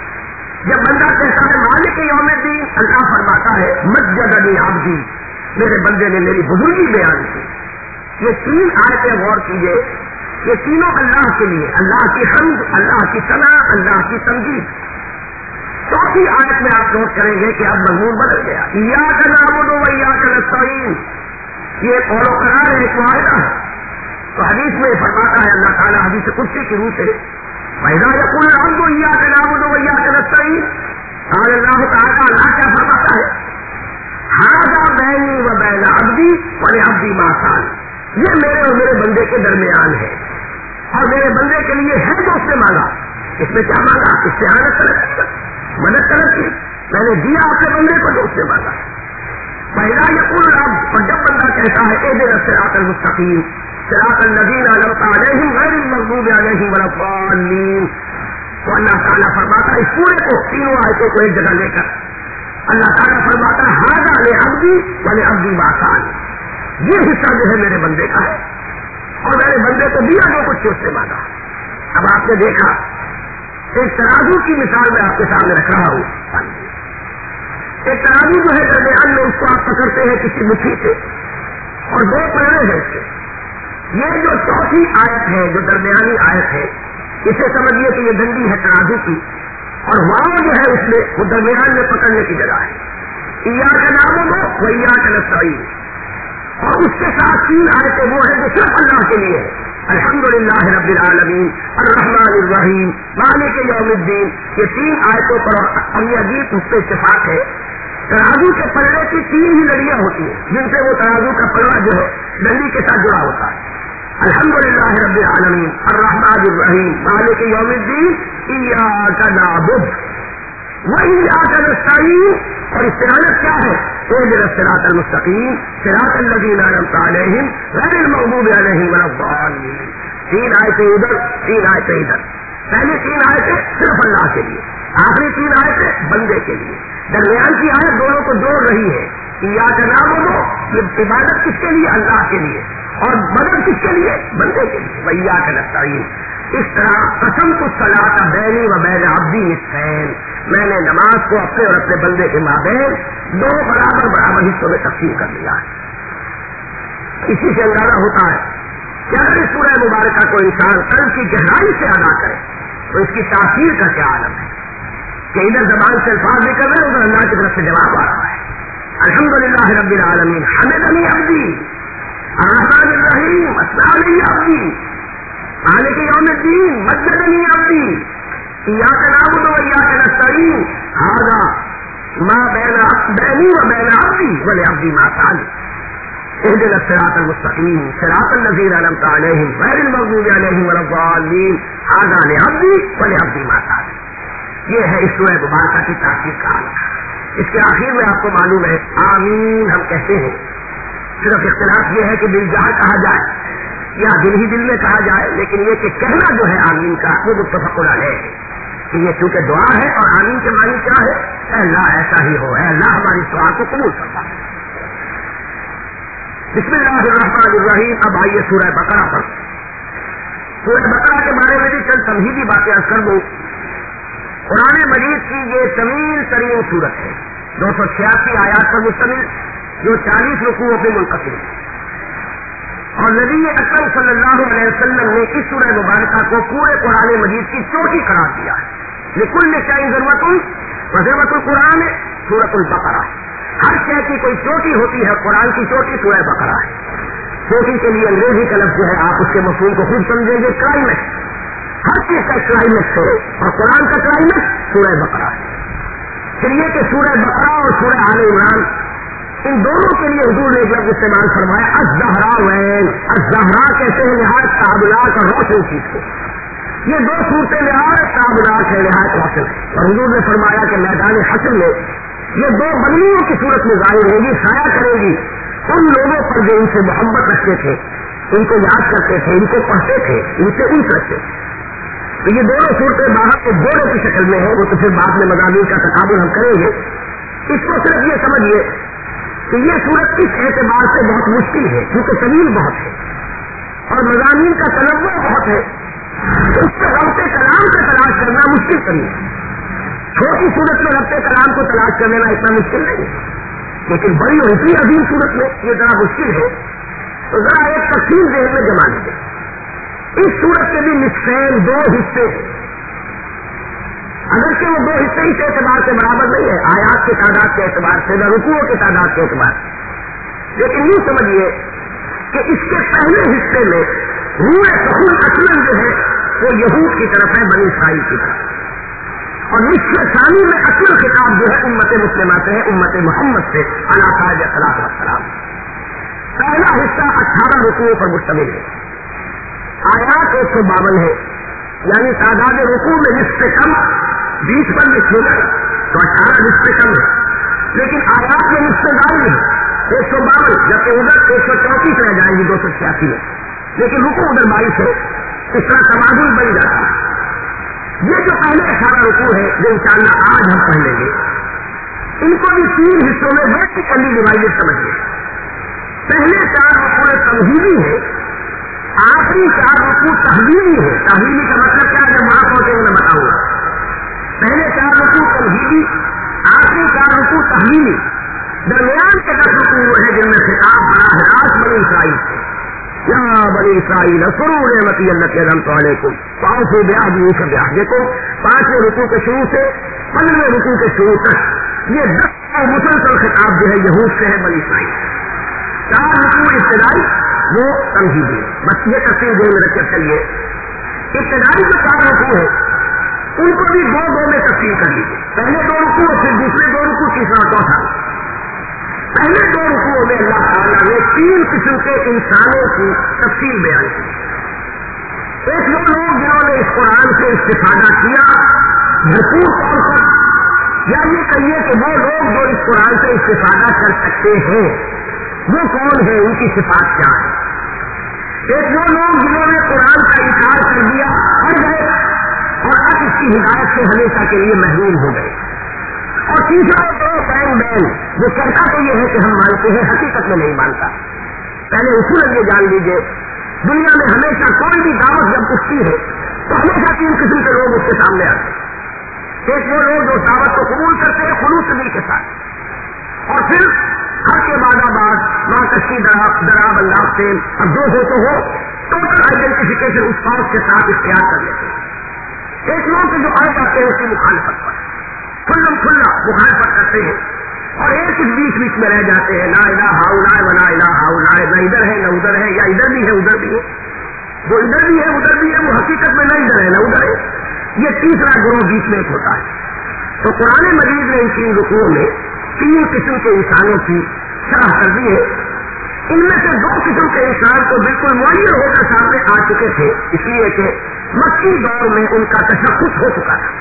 جب بندہ کہتا ہے مالک یوم الدین، اللہ فرماتا ہے مجدنی عبدی، میرے بندے نے میری بزرگی بیان کی. یہ تین آیتیں غور کیجیے، یہ تینوں اللہ کے لیے، اللہ کی حمد، اللہ کی ثنا، اللہ کی تمجید. چوتھی آیت میں آپ نوٹ کریں گے کہ اب مضمون بدل گیا. ایاک نعبد و ایاک نستعین، یہ قول و قرار ہے، ایک معاہدہ ہے. تو حدیث میں فرماتا ہے اللہ تعالیٰ حدیث قدسی کی روح سے وَإِذَا يَقُولُ الْعَبْدُ إِيَّاكَ نَعْبُدُ وَإِيَّاكَ نَسْتَعِينُ، قال اللہ تعالیٰ، اللہ کیا فرماتا ہے؟ هَذَا بَيْنِي وَبَيْنَ عَبْدِي وَلِعَبْدِي مَا سَأَلَ، یہ میرے اور میرے بندے کے درمیان ہے اور میرے بندے کے لیے ہے جو اس نے مانگا. اس میں کیا مانگا؟ استعانت طلب کی، مدد طلب کی. میں نے دیا اپنے بندے کو جو اس نے مانگا. وَإِذَا يَقُولُ الْعَبْدُ، اور جب بندہ کہتا ہے اهْدِنَا الصِّرَاطَ الْمُسْتَقِيمَ صراط الذین انعمت علیہم غیر المغضوب علیہم ولا الضالین، تو اللہ تعالیٰ فرماتا ہے اس پورے کو، تینوں آیتوں کو ایک جگہ لے کر اللہ تعالیٰ فرماتا ہے ھذا لعبدی ولعبدی ما سأل، یہ حصہ جو ہے میرے بندے کا ہے اور میرے بندے کو دیا جو کچھ اس سے مانگا. اب آپ نے دیکھا ایک ترازو کی مثال میں آپ کے سامنے رکھ رہا ہوں. ایک ترازو جو ہے درمیان میں اس کو آپ پکڑتے ہیں کسی مٹھی سے اور دو پلڑے ہیں اس کے. یہ جو چوتھی آیت ہے، جو درمیانی آیت ہے، اسے سمجھیے کہ یہ ڈنڈی ہے ترازو کی، اور واؤ جو ہے اس میں وہ درمیان میں پکڑنے کی جگہ ہے. ایاک نعبد و ایاک نستعین، اور اس کے ساتھ تین آیتیں وہ ہیں جو صرف اللہ کے لیے ہے. الحمدللہ رب العالمین، الرحمن الرحیم، مالک یوم الدین. یہ تین آیتوں پر اور یہ عجیب اس پہ اتفاق ہے. ترازو کے پلڑے کی تین ہی لڑیاں ہوتی ہیں جن سے وہ ترازو کا پلڑا جو ہے ڈنڈی کے ساتھ جڑا ہوتا ہے. الحمدللہ رب العالمین، الرحمن الرحیم، مالک یوم الدین، ایاک نعبد و ایاک نستعین. اور استعانت کیا ہے؟ اهدنا الصراط المستقیم صراط الذین انعمت علیہم غیر المغضوب علیہم ولا الضالین. تین آیتیں ادھر تین آیتیں ادھر. پہلی تین آیتیں صرف اللہ کے لیے, آخری تین آیتیں بندے کے لیے. درمیان کی آیت دونوں کو جوڑ رہی ہے. ایاک نعبد, یہ عبادت کس کے لیے؟ اللہ کے لیے. اور مدد کس کے لیے؟ بندے کے لیے. وإیاک نستعین. اس طرح قسمت الصلاۃ بینی و بین عبدی نصفین, میں نے نماز کو اپنے اور اپنے بندے کے مابین دو برابر برابر حصوں میں تقسیم کر دیا ہے. اسی سے اندازہ ہوتا ہے کہ اگر اس سورہ مبارکہ کو انسان قلب کی گہرائی سے ادا کرے تو اس کی تاثیر کا کیا عالم ہے کہ ادھر زبان سے الفاظ نکل رہے ہیں, ادھر اللہ کی طرف سے جواب آ رہا ہے. الحمدللہ رب العالمین, حمدنی عبدی, الرحمن الرحیم اثنى علی عبدی, مالک یوم الدین مجدنی عبدی, ایاک نعبد و ایاک نستعین, ھذا ما بین بینی و بین عبدی ولعبدی ما سأل, اهدنا الصراط المستقیم صراط الذین انعمت علیہم غیر المغضوب علیہم ولا الضالین, ھذا لعبدی ولعبدی ما سأل. یہ ہے اس سورہ مبارکہ کی تاثیر کا عالم. اس کے آخر میں آپ کو معلوم ہے آمین ہم کہتے ہیں, صرف اختلاف یہ ہے کہ دل جہاں کہا جائے یا دل ہی دل میں کہا جائے, لیکن یہ کہ کہنا جو ہے آمین کا وہ متفق علیہ ہے کہ یہ چونکہ دعا ہے اور آمین کے معنی کیا ہے؟ اے اللہ ایسا ہی ہو, اے اللہ ہماری دعا کو قبول کرتا ہے. بسم اللہ الرحمن الرحیم. اب آئیے سورہ بقرہ پر. سورہ بقرہ کے بارے میں بھی چند تمہیدی باتیں عرض کر دوں. قرآن مجید کی یہ طویل ترین سورت ہے, دو سو چھیاسی آیات پر مشتمل, جو چالیس رکوعوں پہ منقسم ہے. اور نبی اکرم صلی اللہ علیہ وسلم نے اس سورہ مبارکہ کو پورے قرآن مجید کی چوٹی قرار دیا ہے. لکل شیء ضرورت وضرورت القرآن سورۃ البقرہ. ہر شے کی کوئی چوٹی ہوتی ہے, قرآن کی چوٹی سورہ بقرہ ہے. چوٹی کے لیے انگریزی کا لفظ جو ہے آپ اس کے مفہوم کو خوب سمجھیں گے, کلائمیکس. ہر چیز کا کلائمیکس ہے اور قرآن کا کلائمیکس سورہ بقرہ ہے. پھر یہ کہ سورہ بقرہ اور سورہ آل عمران ان دونوں کے لیے حضور نے ایک لفظ استعمال فرمایا, الزہراوین. الزہرا کہتے ہیں نہایت تابناک اور روشن چیز کو. یہ دو صورتیں نہایت تابناک ہے, نہایت روشن ہے. اور حضور نے فرمایا کہ میدان حشر میں یہ دو بدلیوں کی صورت میں ظاہر ہوگی, سایہ کرے گی ان لوگوں پر جو ان سے محبت رکھتے تھے, ان کو یاد کرتے تھے, ان کو پڑھتے تھے, ان سے انس رکھتے تھے. تو یہ دونوں صورتیں باہر کے جوڑوں کی شکل میں ہیں, وہ تو پھر بعد میں مضامین کا تقابل ہم کریں گے. اس کو صرف یہ سمجھیے کہ یہ صورت اس اعتبار سے بہت مشکل ہے کیونکہ طویل بہت ہے اور مضامین کا تنوع بہت ہے. اس سے ربط کلام کا تلاش کرنا مشکل ترین ہے. چھوٹی صورت میں ربط کلام کو تلاش کر لینا اتنا مشکل نہیں ہے, لیکن بڑی اور اتنی عظیم صورت میں یہ ذرا مشکل ہے. تو ذرا ایک تفصیل ذہن میں جما لیجیے. اس صورت کے بھی نصفین دو حصے ہیں, اگرچہ وہ دو حصے اس اعتبار سے برابر نہیں ہے, آیات کے تعداد کے اعتبار سے, نہ رکوعوں کے تعداد کے اعتبار سے, لیکن یہ سمجھیے کہ اس کے پہلے حصے میں روح سخن اصلاً جو ہے وہ یہود کی طرف ہے, بنی اسرائیل کی طرف, اور نصف ثانی میں اصل خطاب جو ہے امت مسلمہ سے ہے, امت محمد سے علی صاحب صلاۃ والسلام. پہلا حصہ اٹھارہ رکوعوں پر مشتمل ہے. آیات ایک سو باون ہے, یعنی تعداد رکوع میں نصف سے کم, بیس پر نصف ہوگا تو اٹھارہ نصف سے کم ہے, لیکن آیات میں نصف سے ظاہر ہے ایک سو باون, جبکہ ادھر ایک سو چونتیس رہ جائیں گی دو سو چھیاسی میں, لیکن رکوع ادھر بائیس ہے. اس طرح تبادل بن جاتا ہے. یہ جو پہلے اٹھارہ رکوع ہے جو انشاءاللہ آج ہم پڑھ لیں گے, ان کو بھی تین حصوں میں ورٹیکلی ڈیوائڈڈ سمجھیے. پہلے چار رکوع تمہیدی ہے, آخری چار رکوع تحویلی ہے. تحویلی کا مطلب کیا ہے, جب وہاں پہنچے گا میں بتاؤں گا. پہلے چار رکوع تمہیدی, آخری چار رکوع تحویلی, درمیان کے دس رکوع وہ ہے جن میں خطاب براہ راست بنی اسرائیل سے, یا بنی اسرائیل اذکروا نعمتی التی انعمت علیکم واوفوا بعہدی اوف بعہدکم. پانچویں رکوع کے شروع سے پندرہویں رکوع کے شروع تک یہ دس اور مسلسل خطاب جو ہے یہود سے ہے, بنی اسرائیل. چار رکوع ابتدائی وہ تمہیدی ہے. بس یہ تفصیل ذہن میں رکھ کر چلیے. ابتدائی جو چار رکوع ہے ان کو بھی دو دو میں تقسیم کر لیجیے. پہلے دو رکوع اور پھر دوسرے دو رکوع, تیسرا چوتھا. پہلے دو رکوعوں میں اللہ تعالیٰ نے تین قسم کے انسانوں کی تفصیل بیان کی. ایک وہ لوگ جنہوں نے اس قرآن سے استفادہ کیا بھرپور طور پر, یا یہ کہیے کہ وہ لوگ جو اس قرآن سے استفادہ کر سکتے ہیں وہ کون ہے، ان کی صفات کیا ہے؟ ایک وہ لوگ جنہوں نے قرآن کا انکار کر دیا ہر گئے اور اب اس کی ہدایت سے ہمیشہ کے لیے محروم ہو گئے، اور تیسرا تو بین بین جو کہتا تو یہ ہے کہ ہم مانتے ہیں، حقیقت میں نہیں مانتا۔ پہلے اصول یہ جان لیجیے، دنیا میں ہمیشہ کوئی بھی دعوت جب اٹھتی ہے تو ہمیشہ تین قسم کے لوگ اس کے سامنے آتے ہیں۔ ایک وہ لوگ جو دعوت کو قبول کرتے ہیں خلوص دل کے ساتھ، اور پھر ہر کے بعد آباد ماں کشی دراب دراب اللہ سے اب جو ہو تو ہو ٹوٹل آئیڈینٹیفیکیشن اس فوج کے ساتھ اختیار کر لیتے ہیں۔ ایک لوگ جو آئے جاتے ہیں اس کی مخالفت پر کھلم کھلا مخالفت کرتے ہیں، اور ایک اس بیچ بیچ میں رہ جاتے ہیں، لا الہ الا اللہ ولا الہ الا اللہ، نہ ادھر ہے نہ ادھر ہے، یا ادھر بھی ہے ادھر بھی ہے، وہ ادھر بھی ہے ادھر بھی ہے، وہ حقیقت میں نہ ادھر ہے نہ ادھر ہے۔ یہ تیسرا گروہ بیچ میں ہوتا ہے۔ تو قرآن مجید نے ان تین رکوعوں میں تین قسم کے انسانوں کی شرح کر دی ہے۔ ان میں سے دو قسم کے انسان تو بالکل معین ہو کر سامنے آ چکے تھے، اس لیے کہ مکی دور میں ان کا تشخص ہو چکا تھا۔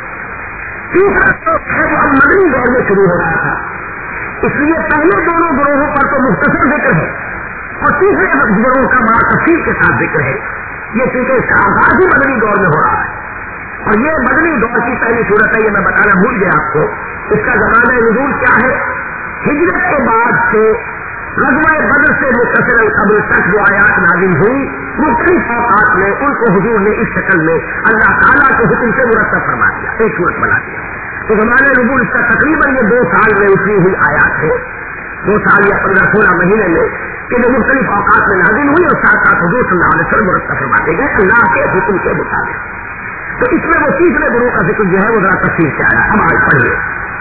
تیسرا تو ہے جو اب مدنی دور میں شروع ہو رہا تھا، اس لیے پہلے دونوں گروہوں پر تو مختصر ذکر ہے، اور تیسرے گروہ کا بڑا تفصیل کے ساتھ ذکر ہے۔ یہ چونکہ اس کا آغاز ہی مدنی دور میں ہو رہا ہے، اور یہ مدنی دور کی پہلی صورت ہے، یہ میں بتانا بھول گیا آپ کو۔ اس کا زمانہ نزول کیا ہے؟ ہجرت کے بعد سے غزوہ بدر سے متصل قبل تک جو آیات نازل ہوئی، مختلف اوقات میں ان کو حضور نے اس شکل میں اللہ تعالیٰ کے حکم سے مرتب فرما دیا، ایک صورت بنا دیا۔ تو زمانہ نزول اس کا تقریباً یہ دو سال میں اتری ہوئی آیات ہے، دو سال یا پندرہ سولہ مہینے میں کہ جو مختلف اوقات میں نازل ہوئی، اور ساتھ ساتھ حضور صلی اللہ علیہ وسلم مرتب فرماتے گئے اللہ کے حکم کے مطابق۔ تو اس میں وہ تیسرے گروہ کا ذکر جو ہے وہ ذرا تفصیل سے آیا۔ اب آج پڑھیے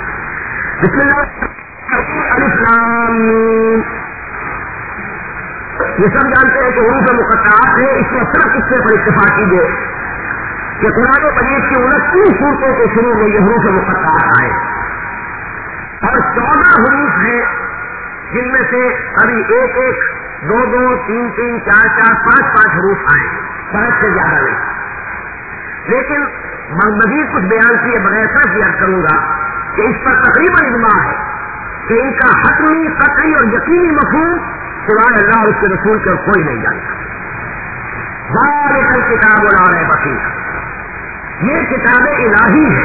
بسم اللہ الف لام میم۔ یہ سب جانتے ہیں کہ حروف مقطعات ہے، اس میں صرف اس پر اتفاق کیجیے کہ قرآن مجید کی انتیس صورتوں کے شروع میں یہ حروف مقطعات آئے، اور چودہ حروف ہیں جن میں سے ابھی ایک ایک دو دو تین تین چار چار پانچ پانچ حروف آئے، پانچ سے زیادہ نہیں۔ لیکن مزید کچھ بیان کیے بغیر صرف یاد کروں گا کہ اس پر تقریباً اجماع ہے کہ ان کا حتمی قطعی اور یقینی مفہوم سوائے اللہ اور اس کے رسول کے کوئی نہیں جانتا۔ ذالک الکتاب لا ریب فیہ، یہ کتاب الہی ہے،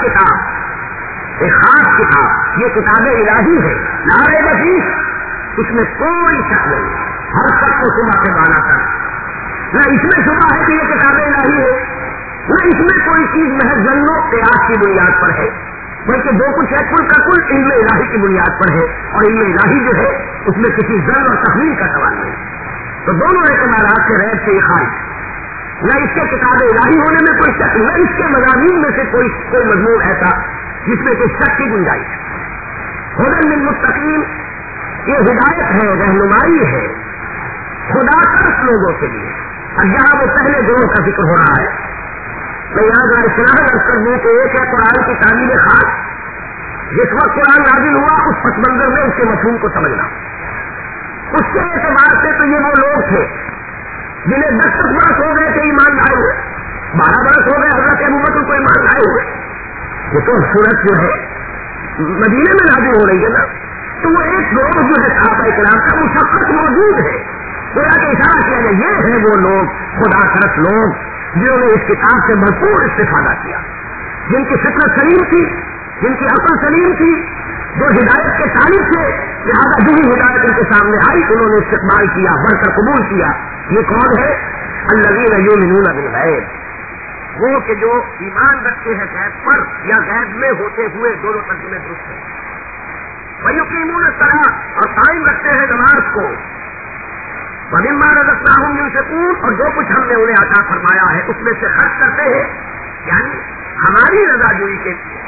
الکتاب ایک خاص کتاب، یہ کتاب الہی ہے، لا ریب فیہ اس میں کوئی شک نہیں، ہر شخص کو صبح سے بالا کر نہ اس میں شبہ ہے کہ یہ کتاب الہی ہے، نہ اس میں کوئی چیز محض ظن و قیاس کی بنیاد پر ہے، بلکہ جو کچھ ہے کل کا کل علم الہی کی بنیاد پر ہے، اور علم الہی جو ہے اس میں کسی ظن اور تخمین کا سوال نہیں۔ تو دونوں اعتمادات سے ریب سے یہ خارج، نہ اس کے کتاب الہی ہونے میں کوئی شک، نہ اس کے مضامین میں سے کوئی کوئی مضمون ایسا جس میں کوئی شک کی گنجائش ہے۔ ہدی للمتقین، یہ ہدایت ہے، رہنمائی ہے خدا ترس لوگوں کے لیے۔ اور جہاں وہ پہلے گروہ کا ذکر ہو رہا ہے، میں یہاں کا اصلاح کر دوں کہ ایک ہے قرآن کی تعلیم خاص، جس وقت قرآن نازل ہوا اس پس منظر میں اس کے مفہوم کو سمجھنا۔ اس کے اعتبار سے تو یہ وہ لوگ تھے جنہیں دس دس برس ہو گئے تھے ایمان لائے ہوئے، بارہ برس ہو گئے حضرت ابوبکر کو ایمان لائے ہوئے۔ یہ تو صورت جو ہے مدینے میں نازل ہو رہی ہے نا، تو وہ ایک گروہ جو ہے صحابہ کرام کا مشخص موجود ہے، تو کہ اشارہ کیا جائے یہ ہے وہ لوگ خدا ترس لوگ جنہوں نے اس کتاب سے بھرپور استفادہ کیا، جن کی فطرت سلیم تھی، جن کی عقل سلیم تھی، جو ہدایت کے طالب تھے، لہٰذا جو ہی ہدایت ان کے سامنے آئی انہوں نے استقبال کیا، بڑھ کر قبول کیا۔ یہ کون ہے؟ الذین یؤمنون بالغیب، وہ کہ جو ایمان رکھتے ہیں غیب پر یا غیب میں ہوتے ہوئے، دونوں ترجمے درست ہیں۔ ویقیمون الصلاۃ، اور قائم رکھتے ہیں نماز کو، وَمِمَّا رَزَقْنَاهُمْ يُنْفِقُونَ، اور جو کچھ ہم نے انہیں عطا فرمایا ہے اس میں سے خرچ کرتے ہیں، یعنی ہماری رضا جوئی کے لیے۔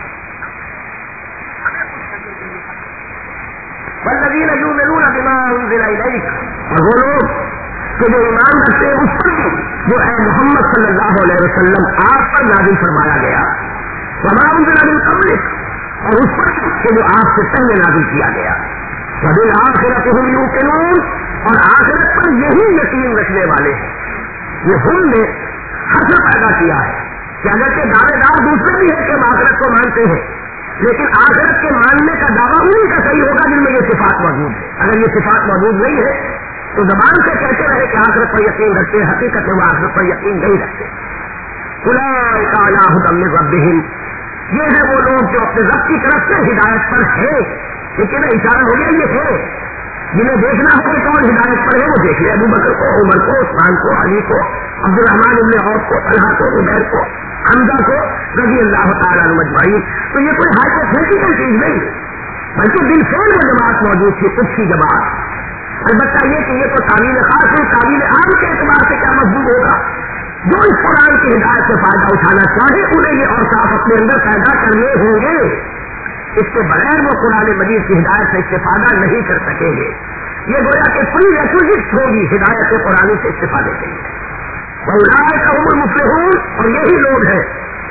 وَالَّذِينَ يُؤْمِنُونَ بِمَا أُنزِلَ إِلَيْكَ، اور وہ لوگ کہ جو ایمان رکھتے ہیں اس پر بھی جو ہے محمد صلی اللہ علیہ وسلم آپ پر نازل فرمایا گیا، وَمَا أُنزِلَ مِن قَبْلِكَ، اور اس پر کہ جو آپ سے پہلے نازل کیا گیا، وَبِالْآخِرَةِ هُمْ يُوقِنُونَ، اور آخرت پر یہی یقین رکھنے والے ہیں۔ یہ ہم نے حسر پیدا کیا ہے کہ اگرچہ دعوے دار دوسرے بھی ہیں کہ ہم آخرت کو مانتے ہیں، لیکن آخرت کے ماننے کا دعویٰ انہیں کا صحیح ہوگا جن میں یہ صفات موجود ہے. اگر یہ صفات موجود نہیں ہے تو زبان سے کہتے رہے کہ آخرت پر یقین رکھتے, حقیقت میں وہ آخرت پر یقین نہیں رکھتے. اولئک علی ھدی من ربہم, یہ ہے وہ لوگ جو اپنے رب کی طرف سے ہدایت پر ہے. لیکن اشارہ ہو گیا یہ ہے, جنہیں دیکھنا ہو کہ کون ہدایت پر ہے وہ دیکھ لے. ابو بکر کو, عمر کو, عثمان کو, علی کو, عبد الرحمان ابن عوف کو, طلحہ کو, عبیر کو, حمزہ کو رضی اللہ تعالیٰ عنہ اجمعین. تو یہ کوئی ہائپوتھیٹیکل چیز نہیں ہے, بلکہ بالفعل وہ جماعت موجود تھی, خود کی جماعت. البتہ یہ کہ یہ تو تعمیل خاص ہے, تعمیل عام کے اعتبار سے کیا مضبوط ہوگا. جو اس قرآن کی ہدایت سے فائدہ اٹھانا چاہے انہیں یہ اوصاف اپنے اندر پیدا کرنے ہوں گے. اس کے بغیر وہ قرآن مجید کی ہدایت سے استفادہ نہیں کر سکیں گے. یہ گویا کہ پری ریکوزٹ ہوگی ہدایت قرآن سے استفادے کے لیے. اولئک ھم المفلحون, اور یہی لوگ ہیں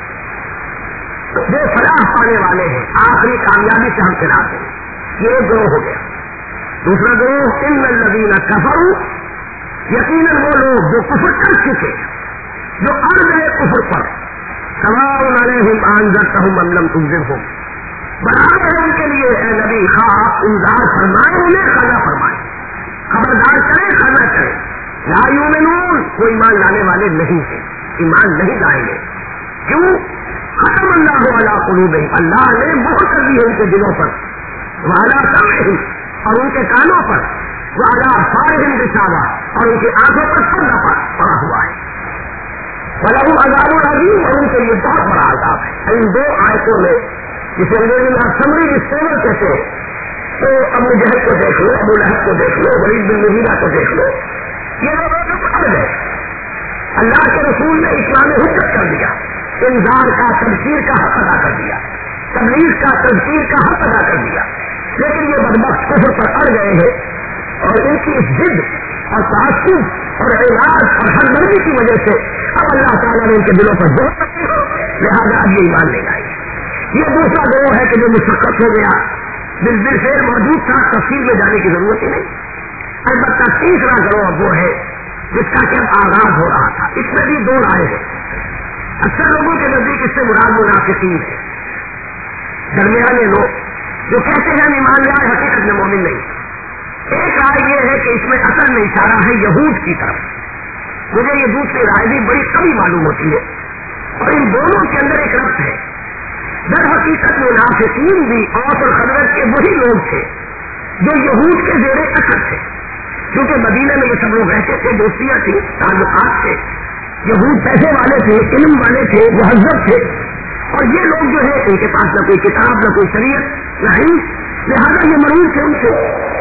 جو فلاح پانے والے ہیں, آخری کامیابی سے ہم خلاف ہیں. یہ ایک گروہ ہو گیا. دوسرا گروہ ان الذین کفروا, یقیناً وہ لوگ جو کفر کر چکے, جو اڑ گئے کفر پر. سواء علیہم انذرتہم ام لم تنذرہم, برابر ہے ان کے لیے اے نبی, خواہ انذار فرمائے انہیں خواہ نہ فرمائے, خبردار کرے خواہ نہ کرے. لا یؤمنون, وہ ایمان لانے والے نہیں ہیں, ایمان نہیں لائیں گے. کیوں؟ ختم اللہ علی قلوبہم, اللہ نے مہر کر دی ہے ان کے دلوں پر, وعلی سمعہم, اور ان کے کانوں پر, وعلی ابصارہم غشاوہ, اور ان کی آنکھوں پر پردہ پڑا ہوا ہے. وَلَهُمْ عَذَابٌ عَظِيمٌ, اور ان کے لیے بہت بڑا عذاب ہے. ان دو آیتوں میں جسے انگریزی میں سمری ڈسکلیمر کہتے ہیں, تو ابو جہل کو دیکھ لو, ابو لہب کو دیکھ لو, ولید بن مغیرہ کو دیکھ لو, یہ لوگ پکڑ گئے. اللہ کے رسول نے اسلام حجت کر دیا, انذار کا, تبشیر کا حق ادا کر دیا, تبلیغ کا, تذکیر کا حق ادا کر دیا. لیکن یہ بدبخت کفر پر اڑ گئے ہیں, اور ان کی اس ضد اور تعصب اور علاج اور ہمدردی کی وجہ سے اب اللہ تعالیٰ نے ان کے دلوں پر زور رکھی ہو, لہٰذا اب یہ ایمان لے آئے. یہ دوسرا گروہ ہے کہ جو مشقت ہو گیا, دل دل سے موجود تھا, تفصیل میں جانے کی ضرورت ہی نہیں. البتہ تیسرا گروہ وہ ہے جس کا کہ آغاز ہو رہا تھا. اس میں بھی دو رائے ہیں. اکثر لوگوں کے نزدیک اس سے مراد منافقین ہے, درمیانے لوگ جو کہتے ہیں ایمان لائے حقیقت میں مومن نہیں. ایک رائے یہ ہے کہ اس میں اصل میں اشارہ ہے یہود کی طرف. مجھے یہ دوسری رائے بھی بڑی کمی معلوم ہوتی ہے, اور ان دونوں کے اندر ایک ربط ہے. در حقیقت منافقین بھی اوس اور خزرج کے وہی لوگ تھے جو یہود کے زیر اثر تھے, کیونکہ مدینہ میں یہ سب لوگ رہتے تھے, دوستیاں تھیں, تعلقات تھے. یہود پیسے والے تھے, علم والے تھے, مہذب تھے, اور یہ لوگ جو ہے ان کے پاس نہ کوئی کتاب, نہ کوئی شریعت, نہ حدیث, لہٰذا یہ مریض تھے ان سے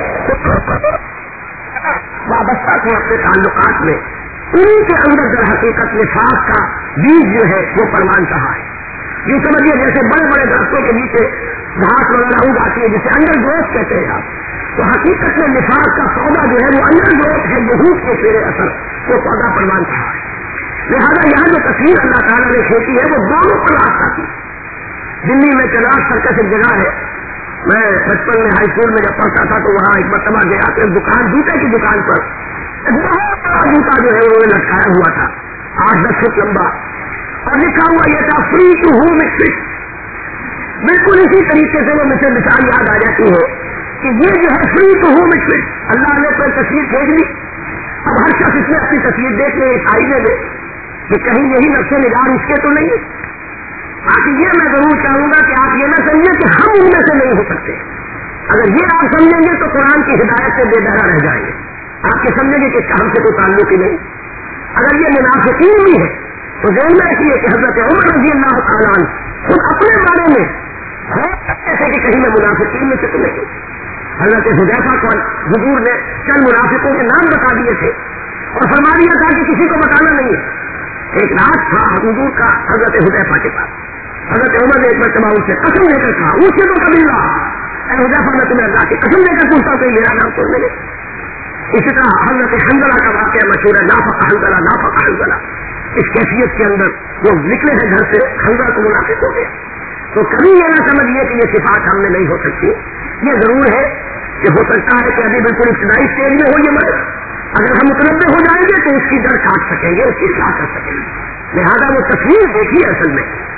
وابستہ تھے اپنے تعلقات میں. انہیں کے اندر در حقیقت نفاق کا بیج جو ہے وہ پروان رہا ہے. یہ سمجھیے جیسے بڑے بڑے درختوں کے نیچے گھاس وغیرہ اگ آتی ہے جسے انڈر گروتھ کہتے ہیں آپ, تو حقیقت میں نفاق کا پودا جو ہے وہ انڈر گروتھ ہے, یہود کے زیر اثر وہ پودا پروان رہا ہے. لہٰذا یہاں جو تصویر اللہ تعالیٰ نے کھینچی ہے وہ دونوں پر راستہ تھی. دلی میں چنار سرکس ایک جگہ ہے, میں بچپن میں ہائی اسکول میں جب پڑھتا تھا تو وہاں ایک مرتبہ گیا تو ایک دکان, جوتے کی دکان پر بہت بڑا جوتا جو ہے وہ لٹکایا ہوا تھا, آٹھ دس فٹ لمبا, اور لکھا ہوا یہ تھا فری ٹو ہوم فٹ. بالکل اسی طریقے سے وہ مجھے مثال یاد آ جاتی ہے کہ یہ جو ہے free to home fit, Allah نے کوئی تصویر بھیج لی. اب ہر شخص اس میں اپنی تصویر دیکھ لے اس آئینے میں کہ کہیں یہی نقش نگار اس کے تو نہیں ہے. باقی یہ میں ضرور چاہوں گا کہ آپ یہ نہ سمجھیں کہ ہم ان میں سے نہیں ہو سکتے. اگر یہ آپ سمجھیں گے تو قرآن کی ہدایت سے بے بہرا رہ جائیں گے. آپ یہ سمجھیں گے کہ اس کا ہم سے کوئی تعلق ہی نہیں. اگر یہ منافقین بھی ہے تو ذہن میں رکھیے کہ حضرت عمر رضی اللہ تعالیٰ عنہ خود اپنے بارے میں ہو سکتے تھے کہ کہیں میں منافقین میں سے تو نہیں. حضرت حذیفہ کو حضور نے چند منافقوں کے نام بتا دیے تھے اور فرما دیا تھا کہ کسی کو بتانا نہیں ہے. ایک رات تھا حضور کا حضرت حذیفہ کے پاس. حضرت عمر نے ایک مرتبہ ان سے قسم لے کر کہا, اس سے تو کبھی نہ حذیفہ میں تمہیں اللہ کی قسم لے کر پوچھتا ہوں کہ میرا نام چھوڑ دے. اسی طرح حضرت حنظلہ کا واقعہ مشہور ہے, نافق حنظلہ نافق حنظلہ. اس کیفیت کے اندر وہ نکلے ہیں گھر سے, حنظلہ کو منافق ہو گیا. تو کبھی یہ نہ سمجھیے کہ یہ صفات ہم میں نہیں ہو سکتی. یہ ضرور ہے کہ ہو سکتا ہے کہ ابھی بالکل ابتدائی اسٹیج میں ہو یہ مرض, اگر ہم متنبع ہو جائیں گے تو اس کی جڑ کاٹ سکیں گے, اس کی اصلاح کر سکیں گے. لہٰذا وہ تصویر دیکھیے اصل میں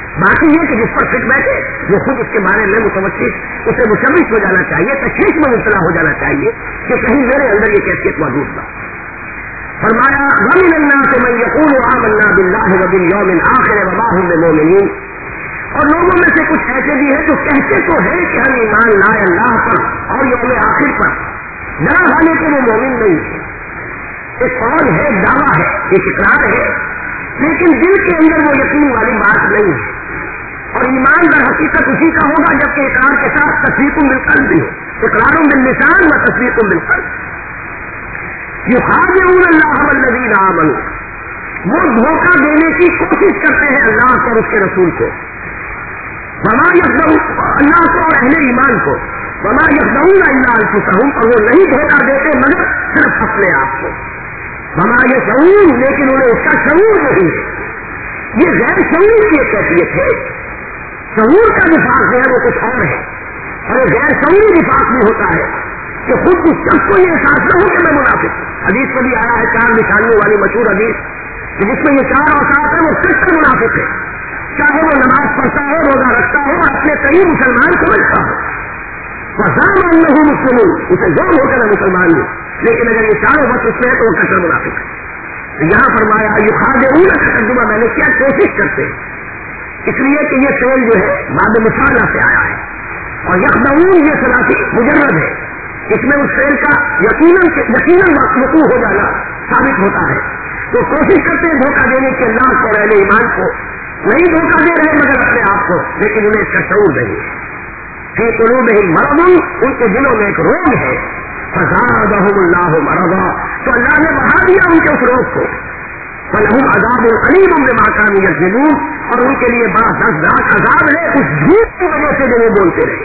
باقی یہ کہ جس پر فٹ بیٹھے وہ خود اس کے بارے میں متوسط اسے مشوش ہو جانا چاہیے، تشویش میں مبتلا ہو جانا چاہیے کہ کہیں میرے اندر یہ کیفیت موجود نہ۔ فرمایا وَمِنَ النَّاسِ مَن يَقُولُ آمَنَّا بِاللَّهِ وَبِالْيَوْمِ الْآخِرِ وَمَا هُم بِمُؤْمِنِينَ، اور لوگوں میں سے کچھ ایسے بھی ہیں جو کہتے تو ہیں کہ ہم ایمان لائے اللہ پر اور یوم آخر پر، ذرا حالے کہ وہ مومن نہیں ہے۔ ایک قول ہے، دعویٰ ہے، ایک اقرار ہے، لیکن دل کے اندر وہ یقین والی بات نہیں ہے۔ اور ایمان در حقیقت اسی کا ہوگا جبکہ اقرار کے ساتھ تصدیق بالقلب بھی ہو، اقرار باللسان و تصدیق بالقلب۔ یخادعون اللہ والذین آمنوا، وہ دھوکہ دینے کی کوشش کرتے ہیں اللہ کو اور اس کے رسول کو، وما یخدعون، اللہ کو اور اہل ایمان کو، وما یخدعون الا انفسهم، اور وہ نہیں دھوکہ دیتے مگر صرف اپنے آپ کو، وما یشعرون، لیکن انہیں اس کا شعور نہیں ہے۔ یہ غیر شعور کی ایک کیفیت ہے۔ شعور کا نفاق جو ہے وہ کچھ اور ہے، اور غیر شعوری نفاق بھی ہوتا ہے کہ خود اس شخص کو یہ احساس نہ ہو کہ میں منافق ہوں۔ حدیث میں بھی آیا ہے چار نشانیوں والی مشہور حدیث کہ جس میں یہ چار اوصاف ہے وہ صرف منافق ہے، چاہے وہ نماز پڑھتا ہو، روزہ رکھتا ہو، اپنے کئی مسلمان سمجھتا ہو، وزعم انه مسلم، اسے ظلم ہو کر مسلمان ہو، لیکن اگر یہ چاروں بس اس میں ہے تو وہ کثر منافق ہے۔ یہاں فرمایا یخادعون کا ترجمہ میں نے کیا کوشش کرتے ہیں، اس لیے کہ یہ فعل جو ہے بعد مفعولہ سے آیا ہے، اور یخدعون یہ ثلاثی مجرد ہے، اس میں اس فعل کا یقیناً یقیناً وقوع ہو جانا ثابت ہوتا ہے۔ تو کوشش کرتے ہیں دھوکہ دینے کے اللہ کو اور اہل ایمان کو، نہیں دھوکہ دے رہے مگر اپنے آپ کو، لیکن انہیں اس کا شعور نہیں ہے۔ فی قلوبہم مرض، ان کے دلوں میں ایک روگ ہے، فزادہم اللہ مرضا، تو اللہ نے بڑھا دیا ان کے اس روگ کو، فلہم عذاب علیم بما کانوا یکذبون، اور ان کے لیے بڑا دردناک عذاب ہے اس جھوٹ کی وجہ سے جو وہ بولتے رہے۔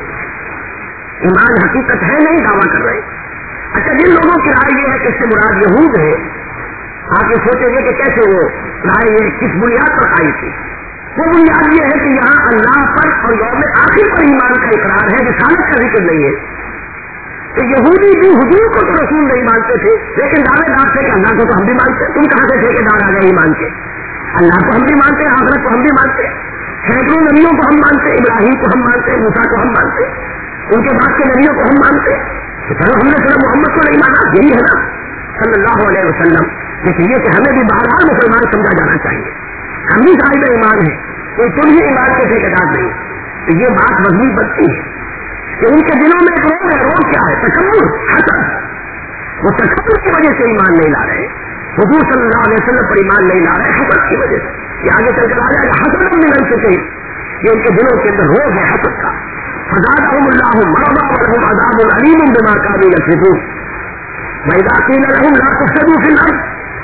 ایمان حقیقت ہے نہیں، دعویٰ کر رہے۔ اچھا جن لوگوں کی رائے یہ ہے کہ اس سے مراد یہود ہے، آپ یہ سوچیں گے کہ کیسے وہ رائے یہ کس بنیاد پر آئی تھی؟ وہ بنیاد یہ ہے کہ یہاں اللہ پر اور یوم آخر پر ایمان کا اقرار ہے، رسالت کا ذکر نہیں ہے۔ کہ یہودی بھی حضور کو تو رسول نہیں مانتے تھے، لیکن دعوے دار تھے کہ اللہ کو تو ہم بھی مانتے، تم کہاں سے ٹھیکیدار آ گئے ایمان کے؟ اللہ کو ہم بھی مانتے، آخرت کو ہم بھی مانتے، سینکڑوں نبیوں کو ہم مانتے، ابراہیم کو ہم مانتے، موسیٰ کو ہم مانتے، ان کے بعد کے نبیوں کو ہم مانتے، تو چلو ہم نے صرف محمد کو نہیں مانا، یہی ہے نا صلی اللہ علیہ وسلم۔ لیکن یہ کہ ہمیں بھی بہرحال مسلمان سمجھا جانا چاہیے، ہم بھی صاحب ایمان ہیں، کوئی تم ہی ایمان کے ٹھیکیدار نہیں۔ تو یہ بات مضبوط بنتی ہے کہ ان کے دلوں میں ایک روگ ہے، روگ کیا ہے؟ تکبر، حسد۔ وہ تکبر کی وجہ سے ایمان نہیں لا رہے، حضور صلی اللہ علیہ وسلم پر ایمان نہیں لا رہے، حسد کی وجہ سے۔ یہ آگے چل کر آ جائے گا، حسد من انفسہم، یہ ان کے دلوں کے اندر روگ ہے حسد کا۔ فزادہم اللہ مرضا ولہم عذاب علیم بما کانوا یکذبون، وإذا قیل لہم لا تفسدوا فی الارض،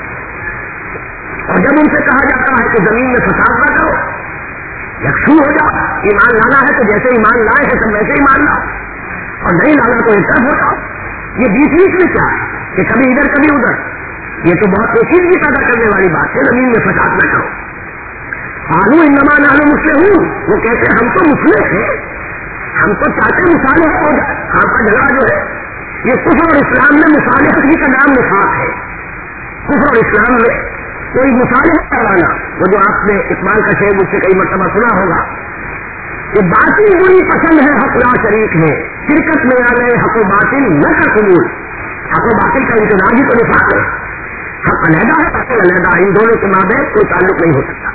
اور جب ان سے کہا جاتا ہے کہ زمین میں فساد نہ کرو، یکسو ہو جاؤ، ایمان لانا ہے تو جیسے ایمان لائے ہیں تم ویسے ایمان لاؤ، اور نہیں لانا تو ایک طرف ہو جاؤ۔ یہ بیچ بیچ میں کیا ہے کہ کبھی ادھر کبھی ادھر، یہ تو بہت پیچیدگی پیدا کرنے والی بات ہے، زمین میں فساد نہ کرو۔ قالوا انما نحن مصلحون، وہ کہتے ہیں ہم تو مصلح ہیں، ہم تو چاہتے مصالحت ہو جائے۔ آپ کا جھگڑا جو ہے یہ کفر اور اسلام میں مصالحت ہی کا نام نفاق ہے۔ کفر اور اسلام میں کوئی مصالحت کروانا، وہ جو آپ نے اقبال کا شعر مجھ سے کئی مرتبہ سنا ہوگا کہ باطل بری پسند ہے حق لا شریک ہے، شرکت میں آ گئے حق و باطل نہ کر قبول۔ حق و باطل کا امتزاج ہی تو نفاق ہے، حق علیحدہ ہے باطل علیحدہ، ان دونوں کے مابین کوئی تعلق نہیں ہو سکتا۔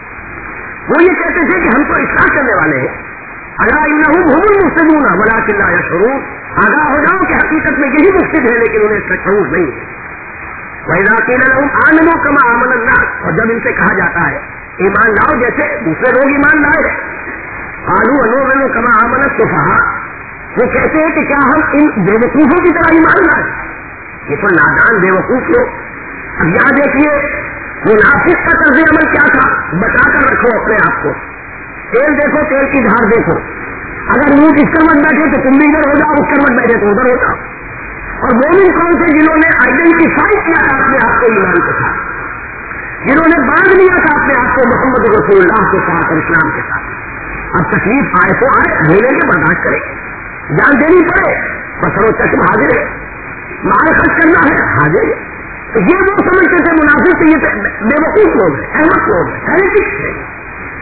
وہ یہ کہتے تھے کہ ہم تو اصلاح کرنے والے ہیں، الا انہم هم المفسدون ولکن لا یشعرون، آگاہ ہو جاؤ کہ حقیقت میں یہی مفسد ہے لیکن انہیں اس کا شعور نہیں ہے۔ وَإِذَا قِيلَ لَهُمْ آمِنُوا كَمَا آمَنَ النَّاسُ، اور جب ان سے کہا جاتا ہے ایمان لاؤ جیسے دوسرے لوگ ایمان لائے، قَالُوا أَنُؤْمِنُ كَمَا آمَنَ السُّفَهَاءُ، وہ کہتے ہیں کہ کیا ہم ان بے وقوفوں کی طرح ایمان لائیں؟ یہ تو نادان بے وقوف لوگ۔ اب یہاں دیکھیے منافق کا طرز عمل کیا تھا، بچا کر رکھو اپنے آپ کو، تیل دیکھو تیل کی دھار دیکھو، اگر اونٹ اس کر مت بیٹھے تو تم بھی ادھر ہو جاؤ، اس کر مت بیٹھے تو ادھر ہو جاؤ۔ اور مومن کون سے؟ جنہوں نے آئیڈینٹیفائی کیا تھا اپنے آپ کو ایمان کے ساتھ، جنہوں نے باندھ لیا تھا اپنے آپ کو محمد رسول اللہ کے ساتھ اور اسلام کے ساتھ۔ اب تکلیف آئے تو آئے، بھولیں گے برداشت کریں، جان دینی پڑے بسر و چشم حاضر ہے، مال خرچ کرنا ہے حاضر ہے۔ تو یہ وہ سمجھتے تھے منافق، یہ بے وقوف لوگ ہیں، احمق لوگ ہیں، ہیریٹکس ہیں،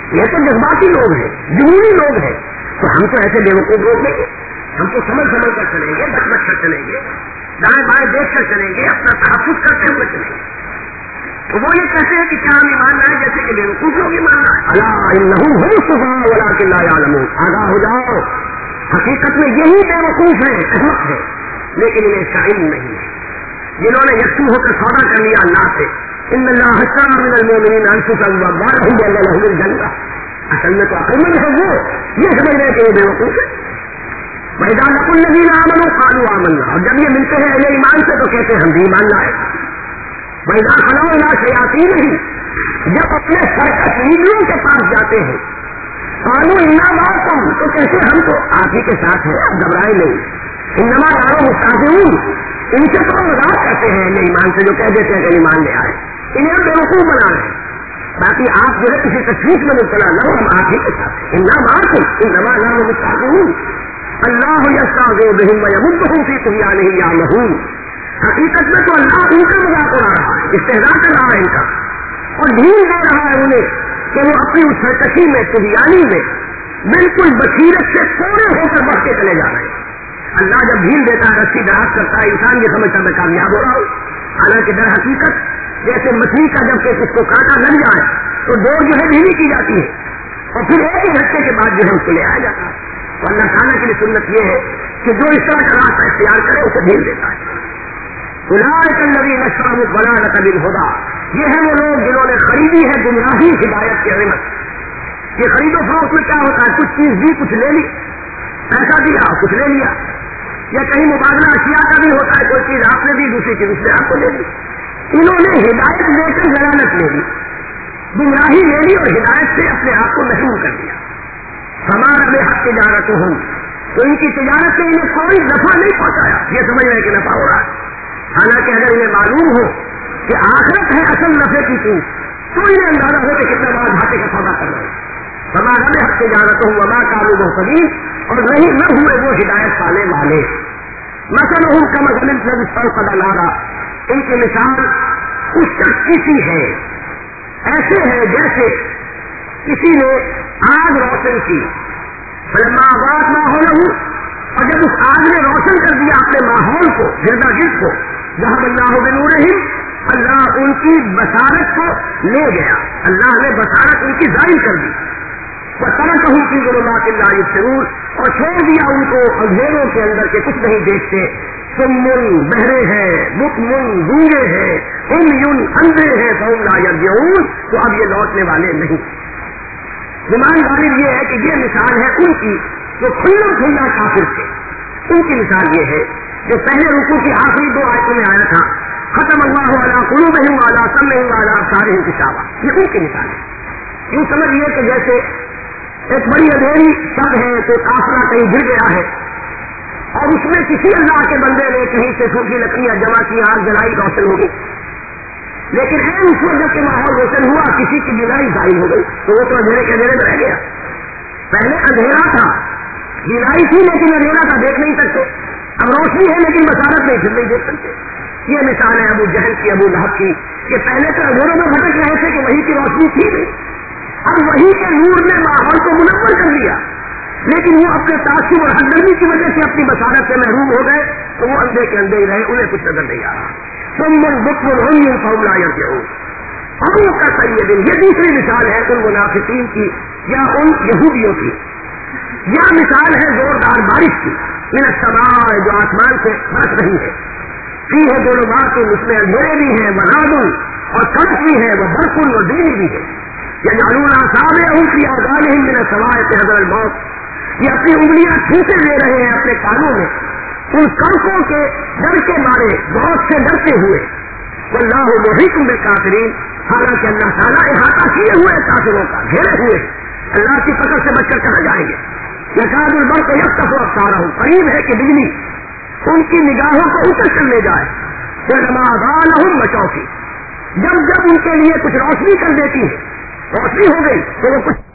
یہ تو جذباتی لوگ ہیں، جنونی لوگ ہیں، تو ہم تو ایسے بیوقوف روک لیں گے، ہم تو سمجھ سمجھ کر چلیں گے، بچ بچ کر چلیں گے، دائیں بائیں دیکھ کر چلیں گے، اپنا تحفظ کرتے ہوئے چلیں گے. تو وہ یہ کہتے ہیں کہ کیا ہم ایمان لائیں جیسے کہ بیوقوف لوگ ایمان لائیں. الا انہم هم السفہاء ولکن لا یعلمون. آگاہ ہو جاؤ، حقیقت میں یہی بیوقوف ہے، احمق ہے، لیکن انہیں اس کا علم نہیں ہے. جنہوں نے یکسو ہو کر سودا کر لیا اللہ سے، ان اللہ اشتری من المؤمنین انفسهم واموالهم بان لهم الجنہ. اصل میں تو عقل مند ہے وہ، یہ سمجھ رہے کہ وہ بیوقوف ہے. وَإِذَا لَقُوا الَّذِينَ آمَنُوا قَالُوا آمَنَّا. اور جب یہ ملتے ہیں اہل ایمان سے تو کہتے ہیں ہم بھی ایمان لائے. وَإِذَا خَلَوْا إِلَىٰ شَيَاطِینِهِمْ. جب اپنے سرکش لیڈروں کے پاس جاتے ہیں قَالُوا إِنَّا مَعَكُمْ. تو کہتے ہم تو آپ ہی کے ساتھ ہیں، آپ گھبرائیں نہیں. إِنَّمَا نَحْنُ مُسْتَهْزِئُونَ. ان سے تو مذاق کرتے ہیں اہل ایمان سے جو کہہ دیتے ہیں کہ ایمان لے آئے، انہیں ہم بیوقوف بنا رہے ہیں. باقی آپ جو ہے کسی تشویش میں مبتلا نہ ہو، ہم آپ ہی کے ساتھ ہیں. إِنَّا مَعَكُمْ إِنَّمَا نَحْنُ مُسْتَهْزِئُونَ. اللہ یستہزئ بہم ویمدہم فی طغیانہم یعمہون. حقیقت میں تو اللہ ان کا مذاق اڑا رہا ہے، استہزاء کر رہا ہے ان کا، اور ڈھیل دے رہا ہے انہیں کہ وہ اپنی اس سرکشی میں، طغیانی میں بالکل بصیرت سے کوڑے ہو کر بڑھتے چلے جا رہے ہیں. اللہ جب ڈھیل دیتا ہے، رسی دراز کرتا ہے، انسان یہ سمجھتا میں کامیاب ہو رہا ہوں، حالانکہ در حقیقت جیسے مچھلی کا جب کہ اس کو کانٹا لگ جائے تو ڈور جو ہے ڈھیلی کی جاتی ہے اور پھر ایک ہی جھٹکے کے بعد جو ہے اس کو لے آیا جاتا ہے. تو اللہ تعالیٰ کی سنت یہ ہے کہ جو اس طرح کا راستہ اختیار کرے اسے ڈھیل دیتا ہے. اولئک الذین اشتروا الضلالۃ بالہدی. یہ ہیں وہ لوگ جنہوں نے خریدی ہے گمراہی ہدایت کی قیمت. یہ خرید و فروخت میں کیا ہوتا ہے؟ کچھ چیز دی، کچھ لے لی، پیسہ دیا کچھ لے لیا. یا کہیں مبادلہ اشیاء کا بھی ہوتا ہے، کوئی چیز آپ نے دی، دوسری چیز اس نے آپ کو لے لی. انہوں نے ہدایت لے کر ضلالت لے لی، گمراہی لے لی اور ہدایت سے اپنے آپ کو محروم کر دیا. ہمارا بے حق تجارت ہوں، تو ان کی تجارت سے انہیں کوئی نفع نہیں پہنچایا. یہ سمجھ رہے کہ نفع ہو رہا ہے، حالانکہ اگر انہیں معلوم ہو کہ آخرت ہے اصل نفع کی چیز تو انہیں اندازہ ہو کہ کتنا بڑا گھاٹے کا سودا کر رہے ہیں. ہمارا بے حق تجارت ہوں وما کانوا مہتدین. اور نہیں نہ ہوئے وہ ہدایت پانے والے. مثلہم کمثل الذی استوقد نارا. ان کی مثال اس شخص کی سی ہے، ایسے ہے جیسے کسی نے آگ روشن کی، فلما اضاءت ما حولہ. اور جب اس آگ نے روشن کر دیا اپنے ماحول کو، گردا گرد کو، ذهب اللہ بنورہم. اللہ ان کی بصارت کو لے گیا، اللہ نے بصارت ان کی ضائع کر دی. وترکہم فی ظلمات لا یبصرون. اور چھوڑ دیا ان کو اندھیروں کے اندر کے کچھ نہیں دیکھتے. سمن بہرے ہیں، بکمن گونگے ہیں، عمیٌ اندھے ہیں، فہم لا یرجعون. تو اب یہ لوٹنے والے نہیں. ایمان غالب یہ ہے کہ یہ مثال ہے ان کی جو کھلا کھلا کافر تھے. ان کی مثال یہ ہے جو پہلے رکوع کی آخری دو آیتوں میں آیا تھا، ختم اللہ علی قلوبہم وعلی سمعہم وعلی ابصارہم غشاوہ. یہ ان کی مثال ہے. یوں سمجھیے کہ جیسے ایک بڑی اندھیری شب ہے، تو قافلہ کہیں گر گیا ہے اور اس میں کسی اللہ کے بندے نے کہیں سے سوکھی لکڑیاں جمع کی، آگ جلائی، روشن ہو گئی. لیکن ہے اس وقت جب کہ ماحول روشن ہوا کسی کی بینائی ظاہر ہو گئی تو وہ تو اندھیرے کے اندھیرے میں رہ گیا. پہلے اندھیرا تھا، بینائی تھی لیکن اندھیرا تھا، دیکھ نہیں سکتے. اب روشنی ہے لیکن بصارت نہیں، پھر نہیں دیکھ سکتے. یہ مثال ہے ابو جہل کی، ابو لہب کی، کہ پہلے تو اندھیروں میں بھٹک رہے تھے کہ وہی کی روشنی تھی نہیں. اب وہی کے نور نے ماحول کو منور کر دیا، لیکن وہ اپنے تعصب اور ہمدردی کی وجہ سے اپنی بصارت سے محروم ہو گئے تو وہ اندھے کے اندھے ہی رہے، انہیں کچھ نظر نہیں آ رہا. ثم البكم العمي فهم لا يرجعون. اور وہ کا سید یہ دوسری مثال ہے ان منافقین کی یا ان یہودیوں کی. یا مثال ہے زوردار بارش کی، من السماء جو آسمان سے برس رہی ہے. فیہ ظلمات، اس میں اندھیرے بھی ہیں، ورعد اور کڑک بھی ہے، وبرق اور بجلی بھی ہے. یجعلون اصابعهم فی آذانہم من السماء حذر الموت. یہ اپنی انگلیاں کھینچے لے رہے ہیں اپنے کانوں میں ان کڑکوں کے ڈر کے مارے، بہت سے ڈرتے ہوئے. واللہ محیط بالکافرین. حالانکہ اللہ تعالیٰ احاطہ کیے ہوئے کافروں کا، گھیرے ہوئے، اللہ کی پکڑ سے بچ کر کہاں جائیں گے. یکاد البرق یخطف ابصارہم. قریب ہے کہ بجلی ان کی نگاہوں کو اتر کر لے جائے. فلما اضاء لہم مشوا فیہ. جب جب ان کے لیے کچھ روشنی کر دیتی ہے، روشنی ہو گئی تو وہ کچھ